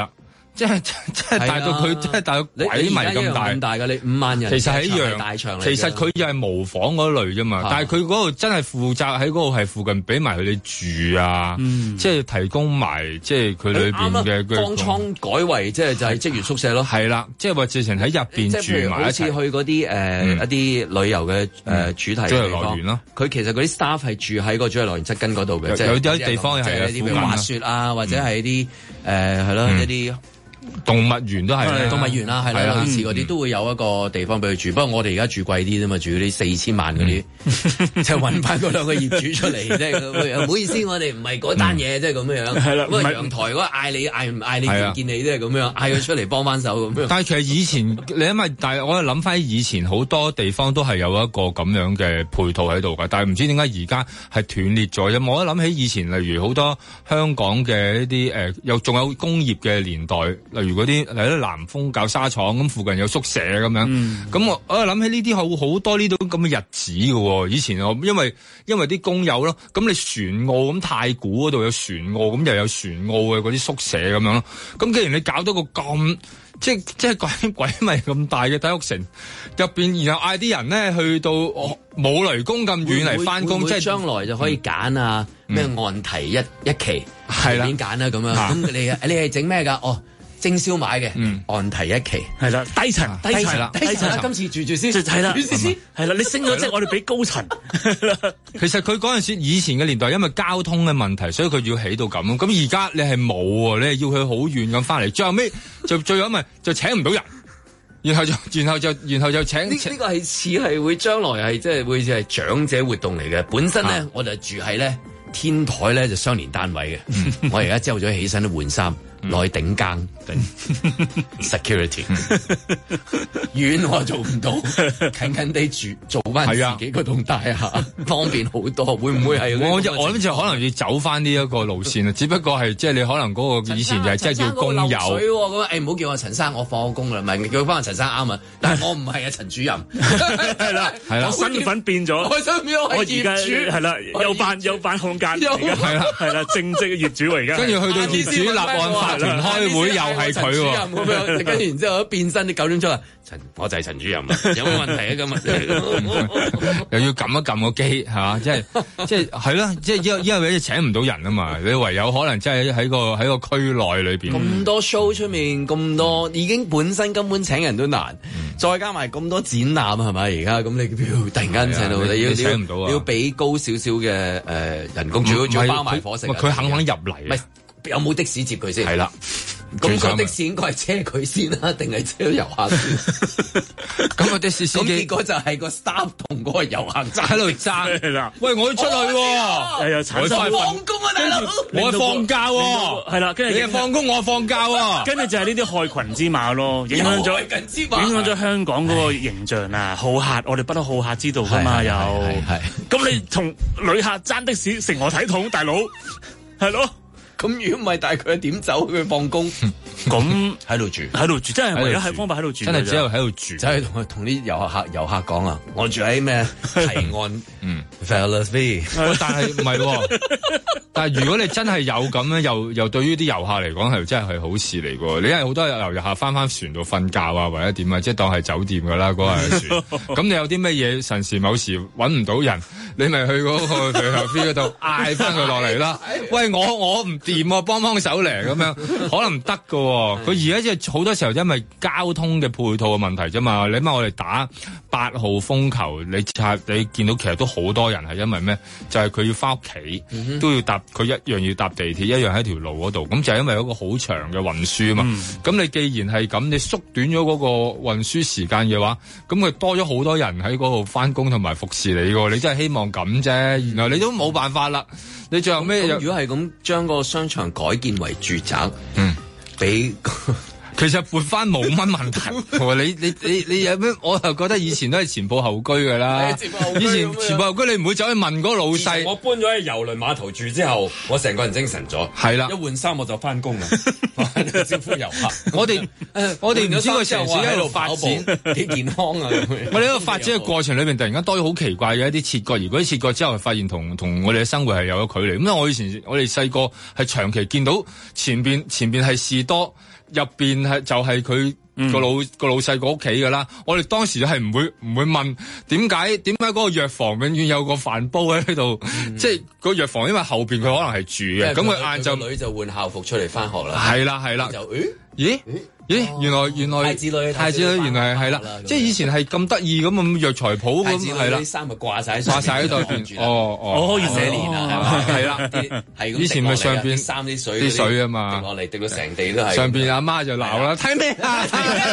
C: 即係大到佢，即係大到鬼迷咁大
B: 㗎，你5萬人，
C: 其實係一樣
B: 大場嚟。
C: 其實佢就係模仿嗰類啫嘛，但係佢嗰度真係負責喺嗰度係附近俾埋佢哋住啊，即係提供埋即係佢裏邊嘅
B: 方艙改為即係就係職員宿舍咯。
C: 係啦，即係話直情喺入邊住埋一齊。好似去
B: 嗰啲一啲旅遊嘅主題
C: 主題樂園咯。
B: 佢其實嗰啲 staff 係住喺個主題樂園側跟嗰度嘅，即係
C: 有啲地方係
B: 一啲譬如滑雪啊，或者係一啲係咯一啲。
C: 動物園都係
B: 動物園啦，係啦，類似嗰啲都會有一個地方俾佢住。不過我哋而家住貴啲啫嘛，住嗰啲4000萬嗰啲，就揾翻嗰兩個業主出嚟，即係唔好意思，我哋唔係嗰單嘢，即係咁樣樣。係啦，咁陽台嗰個嗌你嗌唔嗌你見你，即係咁樣嗌佢出嚟幫翻手咁樣。
C: 但係其實以前你因為，但係我諗翻以前好多地方都係有一個咁樣嘅配套喺度㗎，但係唔知點解而家係斷裂咗啫。我一諗起以前，例如好多香港嘅一啲又仲有工業嘅年代。例如嗰啲嚟啲南豐搞紗廠咁，附近有宿舍咁樣，咁我諗起呢啲好多呢種咁嘅日子嘅喎。以前我因為啲工友咯，咁你船澳咁太古嗰度有船澳，咁又有船澳嘅嗰啲宿舍咁樣咯。咁既然你搞到個咁即係鬼迷咁大嘅體育城入邊，然後嗌啲人咧去到冇雷公咁遠嚟翻工，即係
B: 將來就可以揀啊咩岸堤一期係啦，點揀啊咁樣。咁你係整咩㗎？哦。精燒買嘅，岸堤一期
D: 係啦，低層，
B: 今次住先，
D: 係啦，係啦，你升咗職，我哋俾高層。
C: 其實佢嗰陣時以前嘅年代，因為交通嘅問題，所以佢要起到咁。咁而家你係冇喎，你係要去好遠咁翻嚟，最後尾最後咪就請唔到人，然後就請呢
B: 個係似係會將來係即係會係長者活動嚟嘅。本身咧我就住喺咧天台咧就相連單位嘅，我而家朝早起身都換衫。內頂更 security 遠我做唔到，近地住做翻自己嗰棟大廈方便好多。會唔會係
C: 我諗就可能要走翻呢一個路線啊？只不過係即係你可能嗰個以前就係即係叫工友
B: 咁唔好叫我陳生，我放工啦，唔係叫翻阿陳生啱啊。但係我唔係啊，陳主任
D: 係啦，我身份變咗，我而家係啦，又扮空間，係啦，正職嘅業主嚟，而家
C: 跟住去到業主立案法團開會又係佢喎，
B: 跟住然之後變身啲9點出嚟，我就係陳主任啊，有冇問題啊？今日
C: 又要撳一撳個機係嘛？即係係咯，即係因為請唔到人啊嘛，你唯有可能真係喺個區內裏邊
B: 咁多 show 出面咁多，已經本身根本請人都難，再加埋咁多展覽係咪？而家咁你突然間請到你
C: 請唔到啊？
B: 你要俾高少少嘅人工，仲要包埋伙食，
C: 佢肯入嚟。
B: 有冇的士接佢先？
C: 係啦，
B: 咁個的士應該係車佢先啦，定係車遊客先？
C: 咁個的士司機，
B: 結果就係個 staff 同嗰個遊客喺
C: 度爭。喂，我要出去喎，
D: 又產生
B: 放工啊，大佬！
C: 我放假喎，
D: 係啦，跟住
C: 你放工，我放假喎，
D: 跟住就係呢啲害群之馬咯，影響咗香港嗰個形象啊！好客，我哋不得好客之道㗎嘛，又咁你同旅客爭的士，成何體統，大佬係咯？
B: 咁如果唔係，但係佢點走？佢放工，
D: 咁
B: 喺度住，
D: 真係唯有係方法喺度住，
C: 真係只有喺度住，
B: 就係同啲遊客講啊！我住喺咩堤岸，Fellas B，
C: 但係唔係喎？但係如果你真係有咁樣，又對於啲遊客嚟講係真係好事嚟㗎。你係好多遊客翻船度瞓覺啊，或者點啊，即係當係酒店㗎啦嗰個船。咁你有啲咩嘢神時某時揾唔到人，你咪去嗰個最後 free 嗰度嗌翻佢落嚟啦。喂，我唔掂喎，幫手嚟咁樣，可能唔得㗎喎。佢而家即係好多時候因為交通嘅配套嘅問題啫嘛。你諗我哋打8號風球，你見到其實都好多人係因為咩？就係佢要翻屋企都要搭。佢一樣要搭地鐵，一樣喺條路嗰度，咁就係因為有一個好長嘅運輸啊嘛。咁你既然係咁，你縮短咗嗰個運輸時間嘅話，咁佢多咗好多人喺嗰度翻工同埋服侍你㗎。你真係希望咁啫，然後你都冇辦法啦。你最後咩？
B: 如果係咁，將個商場改建為住宅，俾。
C: 其實撥翻冇乜問題，你有咩？我又覺得以前都係前仆後居噶啦。以前前仆後居，你唔會走去問嗰個老細。
L: 我搬咗喺郵輪碼頭住之後，我成個人精神咗。
C: 係啦，
L: 一換衫我就翻工啦，招呼遊客。
C: 我哋唔知個城市喺度發展
B: 幾健康啊！
C: 我哋喺個發展嘅過程裏邊，突然間多咗好奇怪嘅一啲切割。如果啲切割之後，發現同我哋嘅生活係有咗距離。咁我哋細個係長期見到前邊係士多。 入邊係就係佢個老細個屋企㗎啦。我哋當時係唔會問點解嗰個藥房永遠有個飯煲喺度，即係個藥房因為後邊佢可能係住嘅，咁佢晏晝
B: 女就換校服出嚟返學啦。
C: 係啦，
B: 就
C: 咦？原來太子女原來係啦，即係以前係咁得意咁藥材鋪咁係啦，
B: 啲衫咪掛晒
C: 喺度
D: 我可以寫年啊，
C: 係啦，以前咪上邊
B: 衫啲水啊嘛，滴落嚟滴到成地都係。上邊
C: 阿媽就鬧啦，睇咩啊？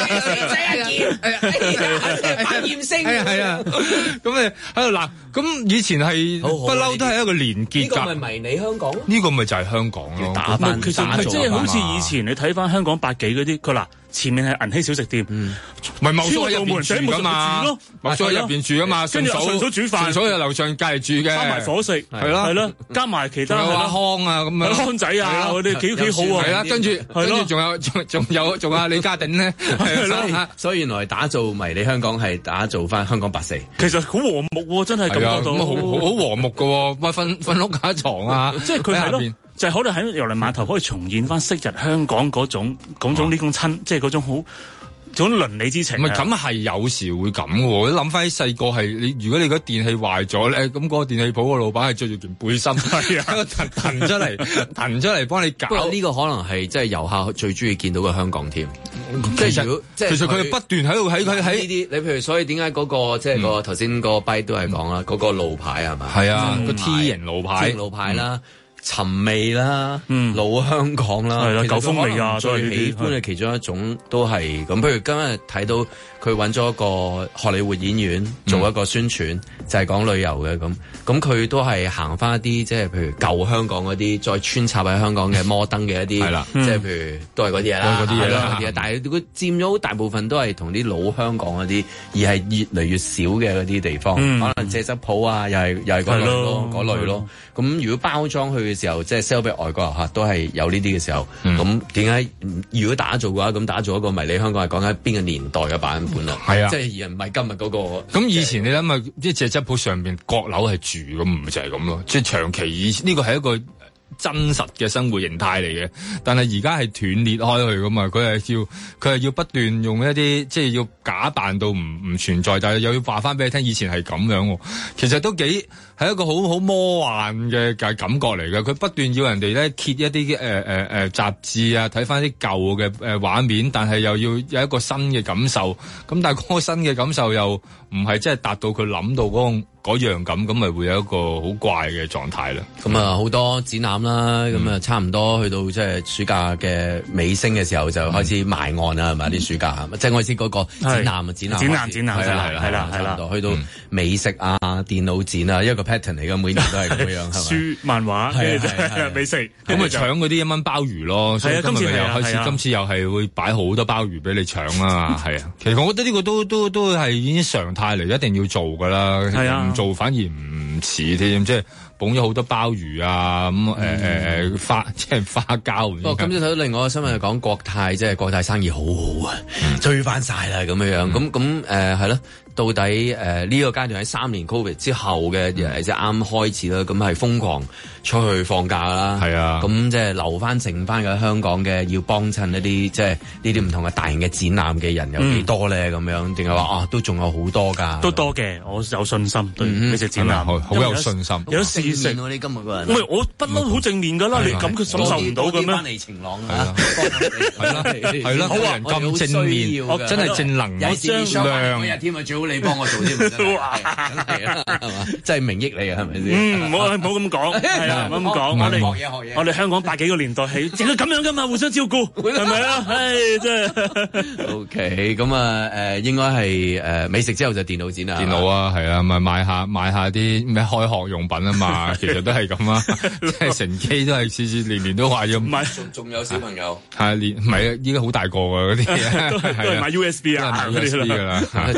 B: 發炎性
C: 係啊，咁你喺度鬧，咁以前係不嬲都係一個連結。
B: 呢個咪迷你香港？
C: 呢個咪就係香港咯。
D: 其實即係好似以前你睇翻香港百幾嗰啲，佢嗱前面係銀禧小食店，
C: 咪某所喺入邊住噶嘛，某所喺入邊住噶嘛，順嫂煮飯，順嫂喺樓上隔籬住嘅，
D: 加埋伙食係咯，加埋其他
C: 阿康啊咁樣，
D: 康仔啊嗰啲幾好啊，
C: 係啦，跟住仲有李家鼎咧，係咯，
B: 所以原來打造迷你香港係打造翻香港8·4，
D: 其實好和睦喎，真係感覺到
C: 好和睦噶，咪瞓屋架床啊，
D: 即係佢係咯。就係可能喺郵輪碼頭可以重現翻昔日香港嗰種呢種親，即係嗰種好種鄰里之情。
C: 唔係咁係有時會咁嘅喎，諗翻起細個係你，如果你個電器壞咗咧，咁嗰個電器鋪個老闆係着住件背心，係啊，騰出嚟幫你搞。
B: 不過呢個可能係即係遊客最中意見到嘅香港添。
C: 其實佢哋不斷喺度喺呢
B: 啲，你譬如所以點解嗰個即係個頭先個跛都係講啦，嗰個路牌係嘛？
C: 係啊，個 T 型路牌
B: 啦。尋味啦，老香港啦，
D: 係啦，舊風味啊，
B: 最喜歡嘅其中一種都係咁。譬如今日睇到佢揾咗一個荷里活演員做一個宣傳，就係講旅遊嘅咁。咁佢都係行翻一啲即係譬如舊香港嗰啲，再穿插喺香港嘅摩登嘅一啲，係啦，即係譬如都係嗰啲嘢啦，嗰啲嘢。但係佢佔咗好大部分都係同啲老香港嗰啲，而係越嚟越少嘅嗰啲地方，可能蔗汁鋪啊，又係嗰類咯。咁如果包裝去嘅時候，即係 sell 俾外國遊客都係有呢啲嘅時候，咁點解如果打造嘅話，咁打造一個迷你香港係講緊邊個年代嘅版本啊？係啊，即係而唔係今日嗰個。咁
C: 以前你諗下，即係蔗汁鋪上邊閣樓係住咁，唔就係咁咯？即係長期以前呢個係一個真實嘅生活形態嚟嘅，但係而家係斷裂開去噶嘛，佢係要不斷用一啲即係要假扮到唔存在，但係又要話翻俾你聽，以前係咁樣，其實都幾係一個好魔幻嘅感覺嚟嘅。佢不斷要人哋咧揭一啲雜誌啊，睇翻啲舊嘅畫面，但係又要有一個新嘅感受。咁但係嗰個新嘅感受又唔係真係達到佢諗到嗰樣咁咪會有一個好怪嘅狀態啦。
B: 咁啊好多展覽啦，咁啊差唔多去到即係暑假嘅尾聲嘅時候就開始埋岸啦，係咪啲暑假即係我意思嗰個展覽係啦，差唔多去到美食啊、電腦展啊，一個 pattern 嚟嘅，每年都係咁樣，係嘛？
D: 書、漫畫、美食，
C: 咁咪搶嗰啲1蚊鮑魚咯。所以今日又開始，今次又係會擺好多鮑魚俾你搶啊！係啊，其實我覺得呢個都係已經常態嚟，一定要做噶啦。係啊。唔做反而唔似添，即係捧咗好多鮑魚啊，花膠。
B: 不過今朝睇到另外一個新聞係講國泰，即係國泰生意好好啊，追翻晒啦咁樣。咁係咯。到底呢個階段喺3年 Covid 之後嘅即係啱開始啦，咁係瘋狂出去放假啦，係啊，咁即係留翻剩翻嘅香港嘅要幫襯一啲即係呢啲唔同嘅大型嘅展覽嘅人有幾多咧？咁樣定係話都仲有好多㗎？都
D: 多嘅，我有信心對呢隻展覽，
C: 好有信心。
D: 有事實
B: 喎，你今日個人，
D: 我不嬲好正面㗎啦，你咁佢感受唔到嘅咩？
B: 翻嚟晴朗啊，
C: 係啦，好人咁正面，真係正能量。
B: 嗰日添啊，最好你幫我做添，哇，係啊，係嘛，真係名益你啊，係咪先？
D: 唔好咁講，係啦，唔好咁講。我哋香港百幾個年代係淨係咁樣噶嘛，互相照顧，係咪啊？唉，真係。
B: OK，咁啊，應該係美食之後就電腦展啦。
C: 電腦啊，係啊，咪買下啲咩開學用品啊嘛，其實都係咁啊，即係乘機都係次年都話要買。
B: 仲有小朋友
C: 係唔係啊？依家好大個㗎嗰啲，
D: 都係買 USB 啊，
C: 嗰啲㗎啦。
B: 將來仲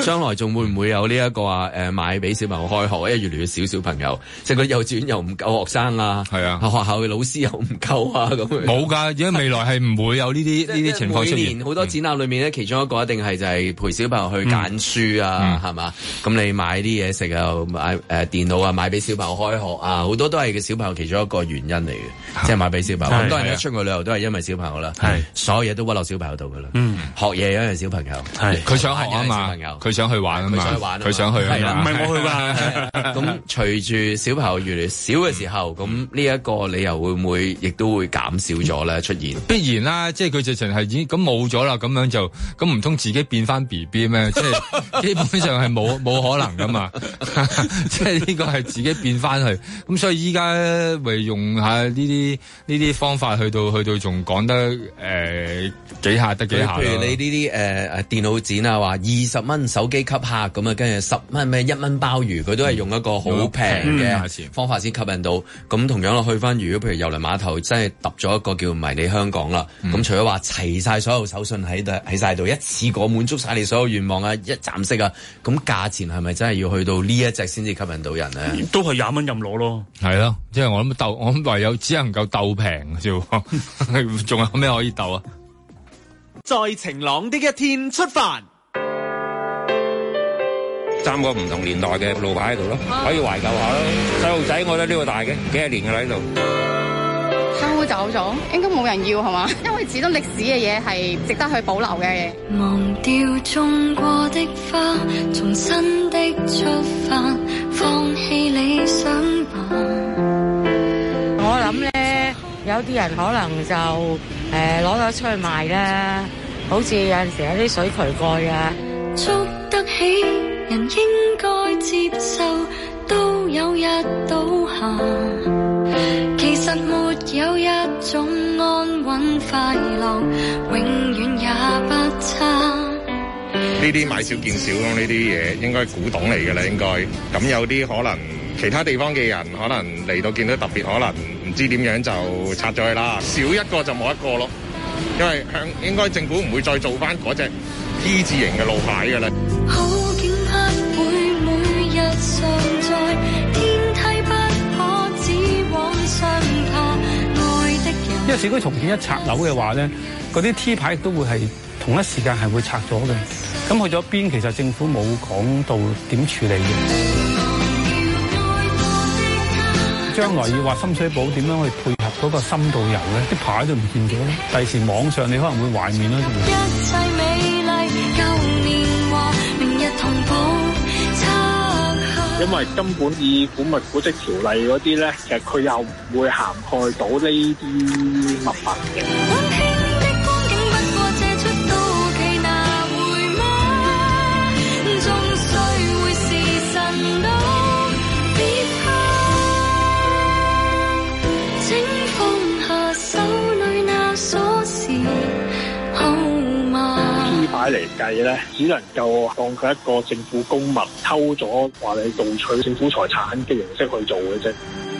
B: 仲會唔會有呢一個買俾小朋友開學，因為越嚟越少小朋友，即係個幼稚園又唔夠學生啊，係啊，學校嘅老師又唔夠啊，咁
C: 冇㗎，因為未來係唔會有呢啲情況出現。
B: 每年好多展覽裏面咧，其中一個一定係就係陪小朋友去揀書啊，係嘛？咁你買啲嘢食啊，買電腦啊，買俾小朋友開學啊，好多都係嘅小朋友其中一個原因嚟嘅，即係買俾小朋友。咁多人一出外旅遊都係因為小朋友啦，所有嘢都屈落小朋友度㗎啦。學嘢因為小朋友，
C: 佢想學啊嘛，佢想去玩啊嘛，佢想去啊嘛，
D: 唔係我去㗎。
B: 咁隨住小朋友越嚟越少嘅時候，咁呢一個理由會唔會亦都會減少咗咧？出現
C: 必然啦，即係佢直情係已經咁冇咗啦，咁樣就咁唔通自己變翻 BB 咩？即係基本上係冇可能噶嘛，即係呢個係自己變翻去。咁所以依家咪用下呢啲方法去到仲講得幾下得幾下。
B: 譬如你呢啲電腦展啊，話20蚊手機吸客咁啊，跟住10蚊咩1蚊鮑魚，佢都係用一個好平嘅方法先吸引到。咁同樣去翻，如果譬如郵輪碼頭真係揼咗一個叫迷你香港啦，咁除咗話齊晒所有手信喺晒度，一次過滿足晒你所有願望啊，一站式啊，咁價錢係咪真係要去到呢一隻先至吸引到人咧？
D: 都係20蚊任攞咯。
C: 係咯，即係我諗唯有只能夠鬥平啫，仲有咩可以鬥啊？
E: 在晴朗的一天出發。
M: 3個唔同年代嘅路牌喺度咯，可以懷舊下咯。細路仔我覺得呢個大嘅，幾十年嘅喺度。
N: 香會走咗，應該冇人要係嘛？因為始終歷史嘅嘢係值得去保留嘅。
O: 忘掉種過的花，重新的出發，放棄理想吧。
P: 我諗咧，有啲人可能就攞咗出去賣啦，好似有陣時有啲水渠蓋啊，
O: 捉得起人應該接受，都有日倒下。其實沒有一種安穩快樂，永遠也不差。
Q: 呢啲買少見少咯，呢啲嘢應該古董嚟嘅啦，應該。咁有啲可能其他地方嘅人可能嚟到見到特別，可能唔知點樣就拆咗佢啦。少一個就冇一個咯，因為應該政府唔會再做翻嗰隻 T 字形嘅路牌嘅啦。
O: 好景不會每日常在，天梯不可只往上爬，愛的人。
K: 因為市區重建一拆樓嘅話咧，嗰啲 T 牌亦都會係同一時間係會拆咗嘅。咁去咗邊，其實政府冇講到點處理嘅。將來要話深水埗點樣去配合嗰個深度遊咧，啲牌都唔見咗咧。第時網上你可能會懷念啦。
O: 一切美麗舊年華，明日同步拆下。
R: 因為根本以古物古蹟條例嗰啲咧，其實佢又唔會涵蓋到呢啲物品嘅。牌嚟計咧，只能夠當佢一個政府公物偷咗，話你盜取政府財產嘅形式去做嘅啫。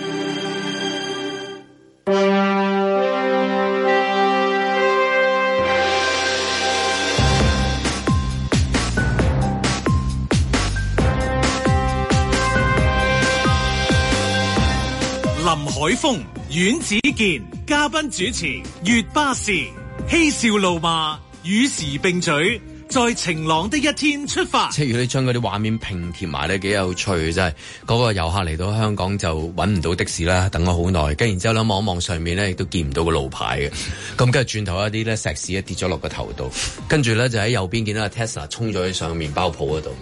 A: 林海峰、阮子健嘉賓主持，粵巴士嬉笑怒罵。與時並舉，在晴朗的一天出發。
B: 即係如果你將嗰啲畫面拼貼埋咧，幾有趣，真係嗰個遊客嚟到香港就揾唔到的士啦，等咗好耐，跟然之後咧望一望上面咧，亦都見唔到個路牌嘅。咁跟住轉頭一啲咧石屎咧跌咗落個頭度，跟住咧就喺右邊見到個 Tesla 衝咗去上麵包鋪嗰度。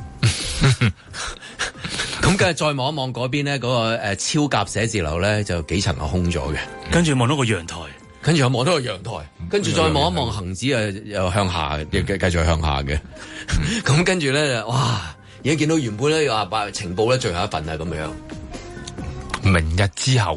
B: 咁跟住再望一望嗰邊咧，嗰個超甲寫字樓咧就幾層係空咗嘅，
D: 跟住望到個陽台。
B: 跟住又望到個陽台，跟住再望一望恒指又向下，繼續向下嘅。咁跟住咧，哇！已經見到原本咧又話情報咧最後一份係咁樣，
C: 明日之後嚟喎。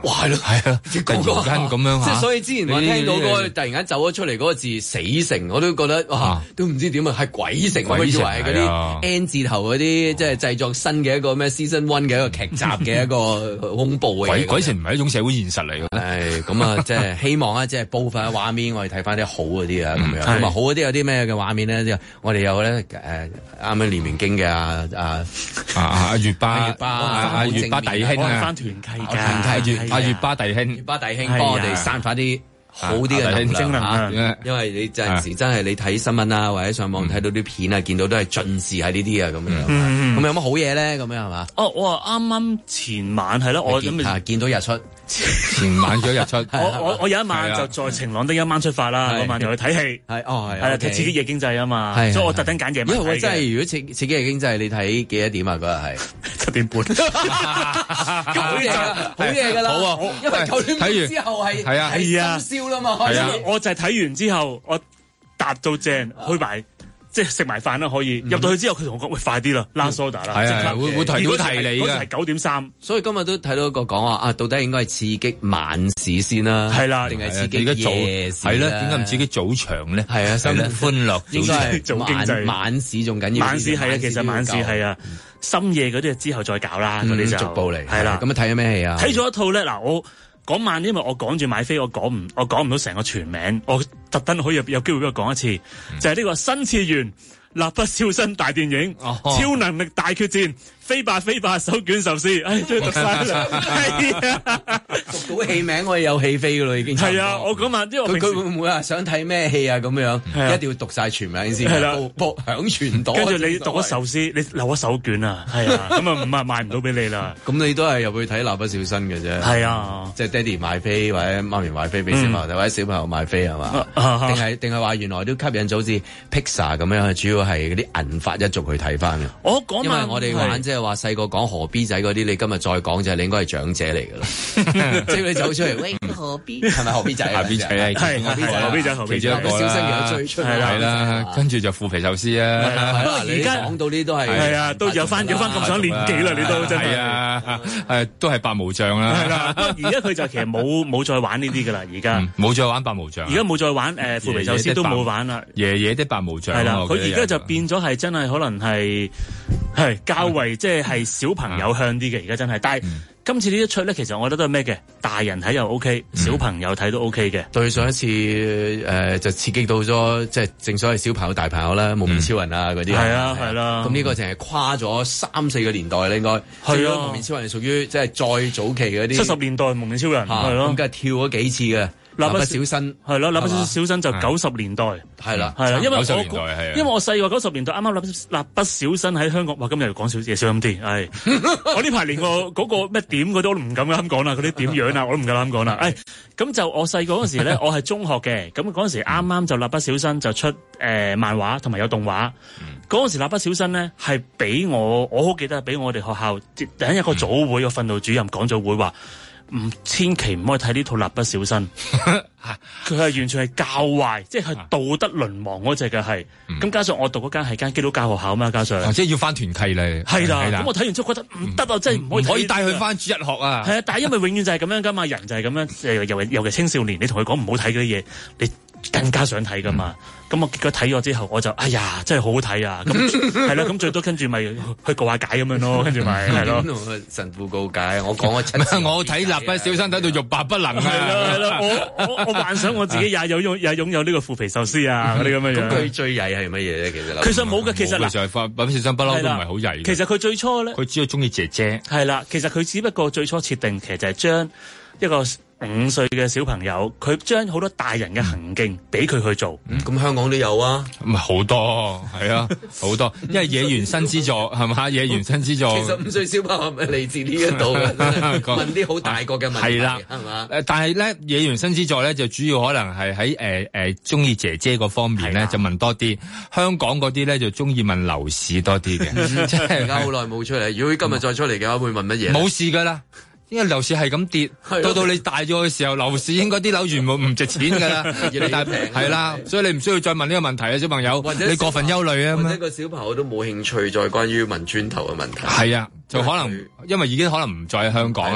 B: 哇係咯，
C: 係啊，突然間咁樣
B: 即係所以之前我聽到嗰個突然間走咗出嚟嗰個字死城，我都覺得哇，都唔知點啊，係鬼城，我以為係嗰啲 N 字頭嗰啲即係製作新嘅一個咩 Season 1嘅一個劇集嘅一個恐怖嘅
C: 鬼城唔係一種社會現實嚟嘅。
B: 係咁啊，即係希望啊，即係部分嘅畫面我哋睇翻啲好嗰啲啊，咁樣咁啊好嗰啲有啲咩嘅畫面咧？我哋有咧啱啱練完經嘅
C: 月巴弟兄啊，
D: 翻團契㗎，
C: 月巴弟兄
B: 幫我哋散發啲好啲嘅正能量，因為你有陣時真係你睇新聞啊，或者上網睇到啲片啊，見到都係盡是喺呢啲啊咁樣。咁有乜好嘢咧？咁樣係嘛？
D: 哦，我話啱啱前晚係咯，我咁
B: 見到日出。
C: 前晚咗日出，
D: 我有一晚就在晴朗的一晚出發啦，嗰晚就去睇戲，係睇刺激夜經濟啊嘛，所以我特登揀夜晚睇嘅。
B: 因為真係如果刺激夜經濟，你睇幾多點啊？嗰日係
D: 7點半，
B: 好嘢㗎啦，好啊，因為9點半之後係深宵啦嘛，
D: 我就係睇完之後，我搭到正去埋。即係食埋飯啦，可以入到去之後，佢同我講：喂，快啲啦，last order 啦，
C: 係啊，會提你嘅。
D: 嗰時係9:03，
B: 所以今日都睇到一個講話啊，到底應該係刺激晚市先啦，
D: 係啦，
B: 定係刺激夜市
C: 係啦？點解唔刺激早場咧？
B: 係啊，
C: 歡樂
B: 應該係做經濟，晚市仲緊要。
D: 晚市係啊，其實晚市係啊，深夜嗰啲之後再搞啦，嗰啲就
B: 逐步嚟。
D: 係啦，
B: 咁啊睇咗咩戲啊？
D: 睇咗一套咧，嗱我。嗰晚因為我趕住買飛，我講唔到成個全名，我特登可以有機會俾我講一次，就係呢個新次元蠟筆小新大電影，超能力大決戰，飛吧飛吧手捲壽司，終於讀晒啦，係啊，
B: 讀到戲名我哋有戲飛噶咯已經。
D: 係啊，我嗰晚因為
B: 佢會唔會話想睇咩戲啊咁樣，一定要讀晒全名先，係啦，響全朵。
D: 跟住你讀咗壽司，你留咗手卷啊，係啊，咁啊賣唔到俾你啦。
B: 咁你都係入去睇蠟筆小新嘅啫。
D: 係啊，
B: 即係爹哋買飛或者媽咪買飛俾小朋友，或者小朋友買飛係嘛？定係話原來都吸引咗好似 Pixar 咁樣，主要係嗰啲銀髮一族去睇翻嘅。
D: 因
B: 為我哋玩即係話細個講何 B 仔嗰啲，你今日再講就係你應該係長者嚟㗎啦。即係你走出嚟，喂何 B 係咪何 B 仔？
C: 何 B 仔係
D: 何 B 仔，
C: 其中一個啦。
B: 小新嘅最出
C: 係啦，跟住就腐皮壽司啊。
D: 而家
B: 講到呢都係
D: 係啊，都有翻咁上年紀啦，你都真係
C: 啊，都係白毛象啦。
D: 係啦，而家佢就其實冇再玩呢啲㗎啦，而家
C: 冇再玩白毛象。
D: 而家冇再玩腐皮壽司都冇玩啦。
C: 爺爺的白毛象
D: 係啦，佢而家就變咗係真係可能係較為即係小朋友向啲嘅，而家真係。但係今次呢一出咧，其實我覺得都係咩嘅，大人睇又 OK，小朋友睇都 OK 嘅。
B: 對上一次就刺激到咗，即係正所謂小朋友大朋友啦，幪面超人啊嗰啲。
D: 係啊係啦。
B: 咁呢個淨係跨咗3-4個年代咧，應該係啊。幪面超人屬於即係再早期嗰啲
D: 70年代幪面超人係咯，
B: 咁梗係跳咗幾次嘅。蠟筆小新
D: 係咯，蠟筆小新就90年代
B: 係啦，
D: 因為
C: 90年代係
D: 因為我細個90年代啱啱蠟筆小新喺香港，哇！今日講少嘢小心啲，係我呢排連嗰個咩點嗰啲我都唔敢啱講啦，嗰啲點樣啊我都唔敢啱講啦，咁就我細個嗰時咧，我係中學嘅，咁嗰時啱啱就蠟筆小新就出漫畫同埋有動畫，嗰時蠟筆小新咧係俾我好記得俾我哋學校第一個組會個訓導主任講咗會話。千祈唔可以睇呢套蠟筆小新，佢係完全係教壞，即係道德淪亡嗰隻嘅係。咁加上我讀嗰間係間基督教學校嘛，加上
C: 即係要翻團契咧。
D: 係啦，咁我睇完之後覺得唔得啊，即係唔
C: 可以帶佢翻主日學啊。
D: 係啊，但係因為永遠就係咁樣噶嘛，人就係咁樣，尤其青少年，你同佢講唔好睇嗰啲嘢，你更加想睇噶嘛。咁我結果睇咗之後，我就哎呀，真係好好睇啊！咁係啦，咁最多跟住咪去告下解咁樣咯，跟住咪係咯。
B: 神父告解，我講咗
C: 我睇蠟筆小新睇到欲罷不能啊！
D: 係咯，我幻想我自己也擁有呢個腐皮壽司啊嗰啲咁嘅樣。
B: 咁佢最曳係乜嘢咧？
D: 其實冇嘅，其實
C: 蠟筆小新不嬲都唔係好曳。
D: 其實佢最初咧，
C: 佢只係中意姐姐。
D: 係啦，其實佢只不過最初設定其實就係將一個5歲嘅小朋友，佢將好多大人嘅行徑俾佢去做。
B: 咁香港都有啊，
C: 唔係好多，係啊，好多，因為野原新之助係嘛，野原新之助。
B: 其實5歲小朋友係咪嚟自呢一度嘅？問啲好大個嘅問題係啦，係嘛？
C: 但係咧，野原新之助咧就主要可能係喺中意姐姐嗰方面咧就問多啲，香港嗰啲咧就中意問樓市多啲嘅。
B: 即係而家好耐冇出嚟，如果今日再出嚟嘅話，會問乜嘢？
C: 冇事㗎啦。因為樓市係咁跌，到你大咗嘅時候，樓市應該啲樓全部唔值錢㗎啦，越嚟越平。係啦，所以你唔需要再問呢個問題啊，小朋友。你過分憂慮啊，
B: 或者個小朋友都冇興趣再關於問磚頭嘅問題。
C: 係啊，就可能因為已經可能唔再喺香港啦。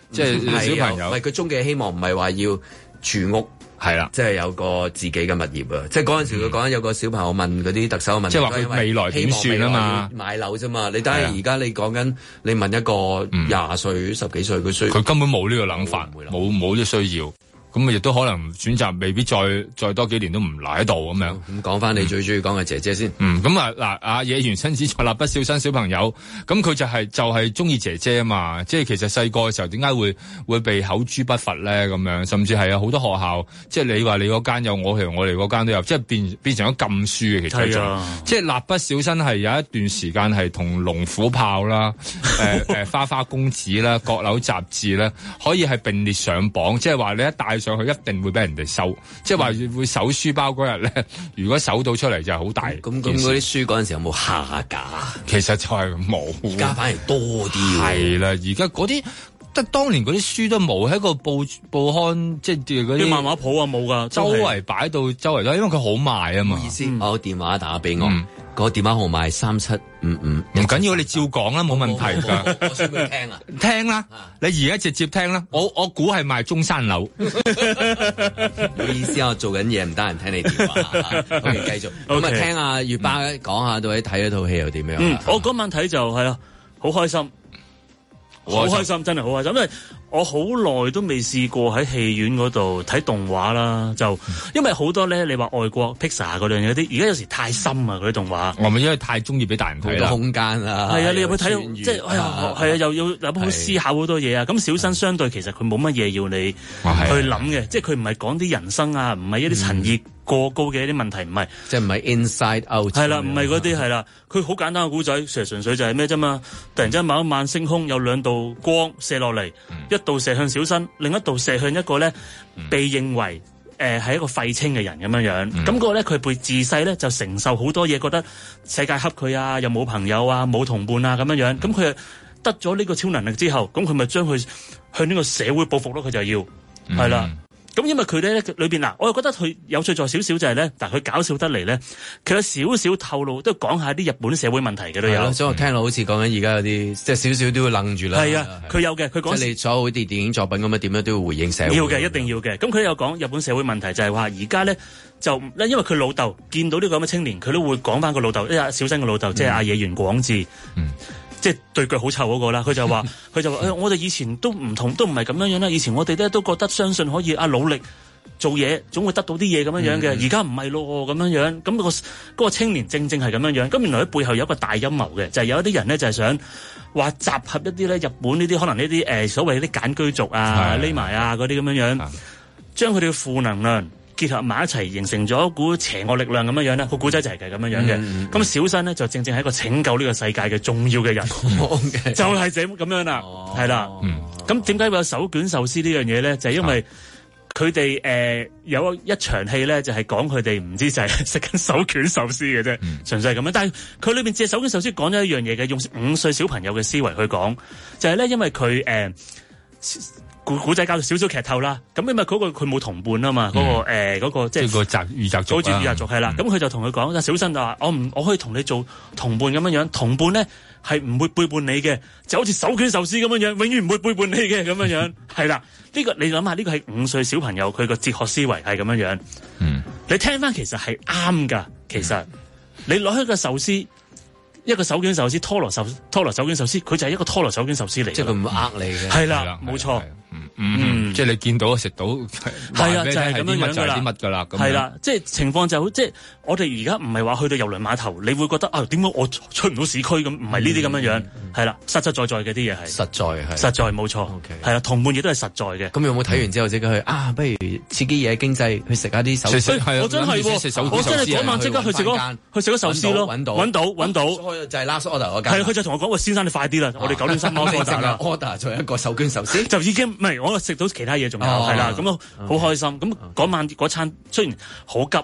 C: 即係小朋友。
B: 唔係佢終極希望唔係話要住屋。
C: 係啦，
B: 即係有個自己嘅物業啊！即係嗰陣時佢講緊有個小朋友問嗰啲特首嘅問題，
C: 即係話佢未來點算啊嘛？
B: 買樓啫嘛！你睇下而家你講緊，你問一個20歲、10幾歲，佢
C: 根本冇呢個諗法，冇呢需要。咁亦都可能選擇未必再多幾年都唔留喺度咁樣。
B: 咁講翻你最中意講嘅姐姐先。
C: 咁啊嗱，阿野原親子在蠟筆小新小朋友，咁佢就係中意姐姐啊嘛。即係其實細個嘅時候點解會被口誅筆伐咧咁樣？甚至係有好多學校，即係你話你嗰間有我哋嗰間都有，即係變成咗禁書嘅。其實即係蠟筆小新係有一段時間係同龍虎豹啦、花花公子啦、閣樓雜誌啦，可以係並列上榜。即係話你一帶上去一定會俾人哋收，即係話會搜書包嗰日咧，如果搜到出嚟就係好大。
B: 咁嗰啲書嗰陣時有冇下架？
C: 其實就係冇，
B: 而家反而多啲。
C: 係啦，而家嗰啲。即係當年嗰啲書都冇喺個報刊，即係嗰啲
D: 漫畫鋪啊冇㗎，
C: 周圍擺到周圍都，因為佢好賣啊嘛。
B: 意思，我電話打俾我，個電話號碼係3755。
C: 唔緊要，你照講啦，冇問題㗎。
B: 我想佢聽啊，
C: 聽啦，你而家直接聽啦。我估係賣中山樓。
B: 唔好意思，我做緊嘢，唔得閒聽你電話。OK，繼續。咁啊，聽阿月巴講下到底睇嗰套戲又點樣？
D: 我嗰晚睇就係啊，好開心。好開心，真係好開心，因為我好耐都未試過喺戲院嗰度睇動畫啦，就因為好多咧，你話外國 Pixar 嗰樣嘢啲，而家有時太深啊嗰啲動畫。
C: 我咪因為太中意俾大人睇啦，
B: 空間啊，
D: 係啊，你入去睇，即係係啊，又要諗好思考好多嘢啊。咁小新相對其實佢冇乜嘢要你去諗嘅，即係佢唔係講啲人生啊，唔係一啲陳意過高嘅一啲問題，唔係，
B: 即係唔係 inside out。
D: 係啦，唔係嗰啲係啦，佢好簡單嘅古仔，純粹就係咩啫嘛。突然之間某一晚星空有兩道光射落嚟，一道射向小新，另一道射向一個咧被認為係一個廢青嘅人咁樣樣。咁嗰個咧佢被自細咧就承受好多嘢，覺得世界恰佢啊，又冇朋友啊，冇同伴啊咁樣樣。咁佢得咗呢個超能力之後，咁佢咪將佢向呢個社會報復咯。佢就要係啦。咁因為佢咧裏邊嗱，我又覺得佢有趣在少少就係咧，但係佢搞笑得嚟咧，佢有少少透露，都講下啲日本社會問題嘅都有。
B: 所以我聽到好似講緊而家有啲，即係少少都會愣住啦。
D: 係啊，佢有嘅，佢講
B: 即係你所有電影作品咁樣點樣都要回應社會。
D: 要嘅，一定要嘅。咁佢有講日本社會問題就係話，而家咧就因為佢老豆見到呢個咁嘅青年，佢都會講翻個老豆，小新嘅老豆即係阿野原廣志。即係對腳好臭嗰個啦，佢就話我哋以前都唔同，都唔係咁樣樣啦。以前我哋咧都覺得相信可以努力做嘢，總會得到啲嘢咁樣樣嘅。而家唔係咯，咁樣樣。咁嗰個青年正係咁樣樣。咁原來喺背後有一個大陰謀嘅，就係有一啲人咧就係想話集合一啲咧日本呢啲可能呢啲所謂啲簡居族啊、匿埋啊嗰啲咁樣樣，將佢哋嘅負能量結合埋一齊，形成咗一股邪惡力量咁樣樣咧。個古仔就係咁樣樣嘅。咁小新呢，就正係一個拯救呢個世界嘅重要嘅人，就係咁樣啦，係啦。咁點解會有手卷壽司呢樣嘢咧？就係因為佢哋有一場戲咧，就係講佢哋唔知就係食緊手卷壽司嘅啫，純粹係咁樣。但係佢裏邊借手卷壽司講咗一樣嘢嘅，用5歲小朋友嘅思維去講，就係咧，因為佢古仔搞到少少劇透啦，咁因為嗰個佢冇同伴啊嘛，嗰個即係個御宅族，好似御宅族係啦，咁佢就同佢講，小新就話我可以同你做同伴咁樣樣，同伴咧係唔會背叛你嘅，就好似手卷壽司咁樣樣，永遠唔會背叛你嘅咁樣樣，係啦，呢個你諗下，呢個係5歲小朋友佢個哲學思維係咁樣樣，你聽翻其實係啱噶，其實你攞一個壽司。一個手卷壽司，拖羅手卷壽司，佢就係一個拖羅手卷壽司嚟。
B: 即係佢唔會呃你嘅。
D: 係啦，冇錯。
C: 即係你見到食到，
D: 係啊，就係咁樣樣
C: 啲乜噶啦。
D: 係啦，即係情況就好，即係我哋而家唔係話去到郵輪碼頭，你會覺得點解我出唔到市區咁？唔係呢啲咁樣樣，係啦，實實在在嘅啲嘢係。實在冇錯。係啦，同伴亦都係實在嘅。
B: 咁有冇睇完之後即刻去不如刺激嘢經濟，去食下啲壽司？
D: 我真係我真係嗰晚即刻去食咗壽司咯，揾到。
B: 就係 last order 嗰間。
D: 係佢就同我講：喂，先生你快啲啦，我哋9點3 order 啦。
B: order 做一個手卷壽司，
D: 就已經唔係我食到其他嘢仲有係啦，咁好開心。咁嗰晚嗰餐雖然好急，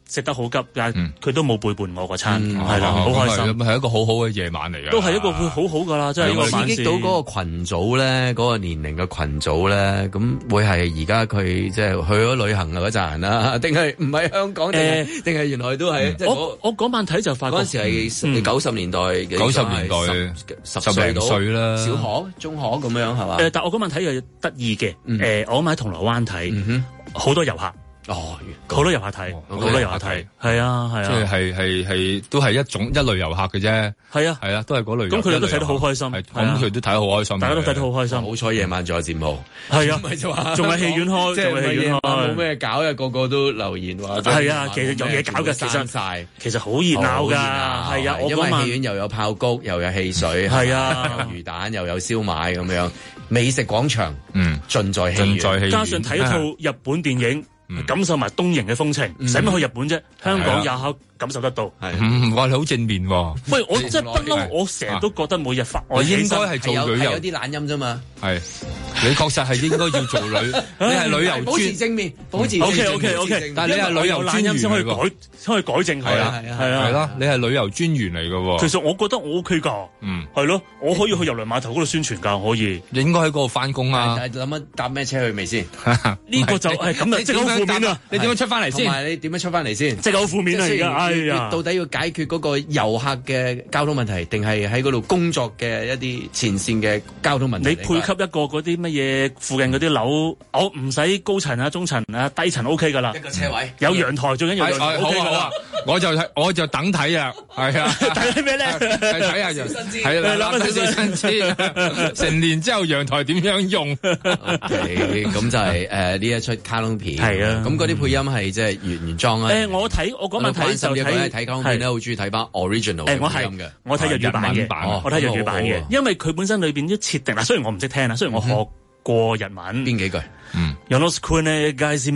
D: 食得好急，但係佢都冇背叛我個餐，係啦，好開心，
C: 係一個好好嘅夜晚嚟嘅，
D: 都係一個會好好噶啦，即係呢個晚市。
B: 刺激到嗰個群組咧，嗰個年齡嘅群組咧，咁會係而家佢即係去咗旅行嗰陣人啦，定係唔係香港？定係原來都係？
D: 我嗰晚睇就發覺
B: 嗰陣時係90年代
C: ，90年代10零歲啦，
B: 小學、中學咁樣係嘛？
D: 但我嗰晚睇又得意嘅，我喺銅鑼灣睇，好多遊客。好多遊客睇，好多遊客睇，係啊，係啊，
C: 即係都係一類遊客嘅啫，係啊，都係嗰類。
D: 咁佢哋都睇得好開心，
C: 咁佢都睇得好開心，
D: 大家都睇得好開心。
B: 好彩夜晚仲有節目，
D: 係啊，
B: 唔係就話
D: 仲係戲院開，
B: 即係戲院開，冇咩搞啊，個個都留言話。
D: 係啊，其實有嘢搞嘅，其實好熱鬧㗎，係啊，
B: 因為戲院又有炮谷，又有汽水，
D: 係啊，
B: 魚蛋又有燒賣咁樣，美食廣場，盡在戲院，
D: 加上睇一套日本電影。感受埋東瀛嘅風情，使乜去日本啫？香港也可感受得到。
C: 哇，你好正面喎！
D: 喂，我真係不嬲，我成日都覺得每日發我
C: 應該係做旅遊，
B: 有啲懶音啫嘛。
C: 係，你確實係應該要做你係旅遊專，
B: 保持正面，保持
D: OK。但係你係旅遊專員先可以改正佢啊，
C: 係啦，你係旅遊專員嚟嘅喎。
D: 其實我覺得我 OK 㗎，係咯，我可以去郵輪碼頭嗰度宣傳㗎，可以。
C: 你應該喺嗰度翻工啊！
B: 諗乜搭咩車去未先？
D: 呢個就係咁啊！即係好負面啊！
C: 你點樣出翻嚟先？
B: 同埋你點樣出翻嚟先？
D: 即係好負面啊！而家哎呀，
B: 到底要解決嗰個遊客嘅交通問題，定係喺嗰度工作嘅一啲前線嘅交通問題？
D: 你配給一個嗰啲乜嘢附近嗰啲樓，我唔使高層啊、中層啊、低層 OK 噶啦，
B: 一個車位
D: 有陽台，最緊要陽台 OK 噶啦。
C: 我就等睇啊，係啊，
D: 睇啲咩咧？
C: 睇下就係啦，諗少少新知，成年之後陽台點樣用？
B: 咁就係呢一出卡通片
D: 係啊。
B: 咁嗰啲配音係即係原裝啊。
D: 我嗰晚睇就
B: 睇卡通片咧，好中意睇翻 original 嘅配音嘅。
D: 我睇日語版嘅，我睇日語版嘅，因為佢本身裏邊啲設定嗱，雖然我唔識聽啦，雖然我學過日文，
B: 邊幾句
D: ？Yonosuke ne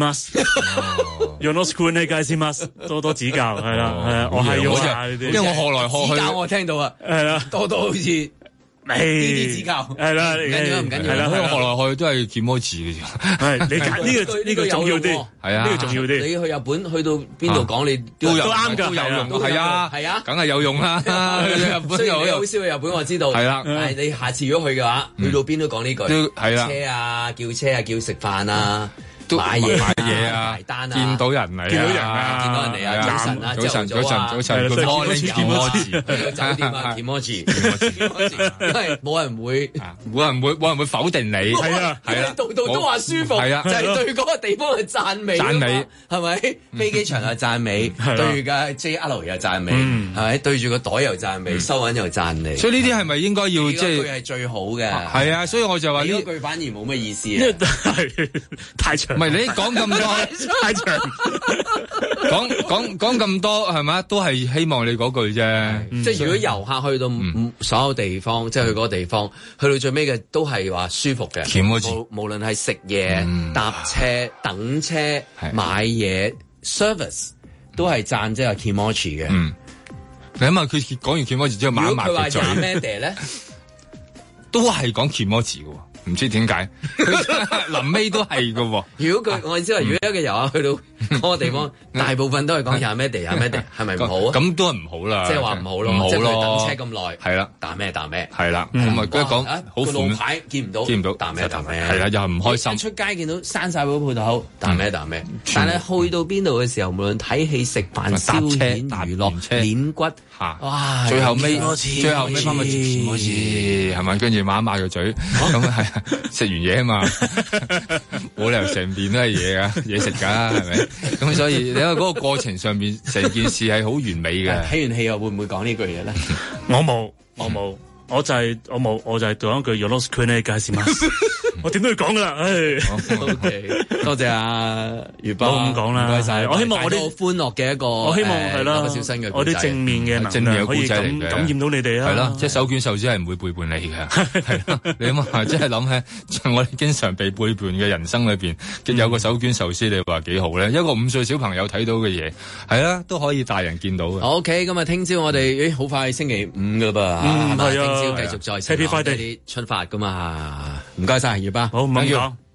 D: gaishimasu。Yonosuke ne gaishimasu，多多指教，係啦，我係用下呢啲，
C: 因為我學來學去，
B: 指教我聽到啊，
D: 係啦，
B: 多多好似。呢啲指教
D: 係啦，
B: 唔緊要，唔緊要。
C: 係啦，學來學去都係鍵摩字嘅啫。
D: 係你揀呢個重要啲，
C: 係啊，
D: 呢個重要啲。
B: 你去日本去到邊度講你
C: 都
D: 啱㗎，
C: 都有用。係啊，
B: 係啊，
C: 梗係有用啦。日本又
B: 好少去日本，我知道。
C: 係啦，
B: 但係你下次如果去嘅話，去到邊都講呢句。
C: 係啦，
B: 車啊，叫車啊，叫食飯啊。買嘢
C: 啊，
B: 埋單啊，
C: 見到人嚟啊，
B: 見到人嚟啊，早晨啊，
C: 早晨，
B: 健摩字，酒店啊，健摩字，因為冇人會否定你，係啊，度度都話舒服，係啊，就係對嗰個地方嘅讚美，係咪？飛機場又讚美，對嘅 JR 又讚美，係咪？對住個袋又讚美，收銀又讚你，
C: 所以呢啲係咪應該要即係？
B: 係最好嘅，
C: 係啊，所以我就話
B: 呢句反而冇乜意思啊，
D: 太長。
C: 唔係你講咁多
D: 太長，
C: 講咁多係咪？都係希望你嗰句啫。
B: 即係如果遊客去到所有地方，即係去嗰個地方，去到最尾嘅都係話舒服嘅。無論係食嘢、搭車、等車、買嘢、service，都係讚即係 Kimochi 嘅。
C: 你諗下佢講完 Kimochi 之後，抹一抹個嘴。
B: 佢話咩咧？
C: 都係講 Kimochi 嘅。唔知點解，臨尾都係噶喎。
B: 如果我意思話，如果一個遊客去到嗰個地方，大部分都係講廿咩地，係咪唔好啊？
C: 咁都係唔好啦。
B: 即係話唔好咯，即係佢等車咁耐。
C: 係啦，
B: 打咩？
C: 係啦，咁啊，跟住講好
B: 路牌見唔到，打咩？
C: 係啦，又係唔開心。
B: 出街見到閂晒嗰鋪頭，打咩？但係去到邊度嘅時候，無論睇戲、食飯、消遣、娛樂、練骨，哇！
C: 最後尾翻個甜嗰次係咪？跟住抹一抹個嘴，咁係。食完嘢啊嘛，冇理由成邊都係嘢食㗎，係咪？咁所以你喺嗰個過程上邊，成件事係好完美嘅。
B: 睇完戲又會唔會講呢句嘢咧？
D: 我冇，我就係講一句 Yonosuke ne gaishimasu，我點都要講噶啦，
B: OK，多謝阿月波，
D: 唔講啦，
B: 唔該晒。
D: 我希望我啲
B: 歡樂嘅一個，
D: 我希望係啦，我啲正面嘅能量可以感染到你哋啊，
C: 係啦，即係手捲壽司係唔會背叛你嘅，係啦，你諗下，即係諗起我哋經常被背叛嘅人生裏邊，有個手捲壽司，你話幾好咧？一個5歲小朋友睇到嘅嘢，係啦，都可以大人見到嘅。
B: OK，咁啊，聽朝我哋好快星期5噶噃，係啊，聽朝繼續再 Happy Friday 出發噶嘛，唔該晒，月巴，
D: 好唔該。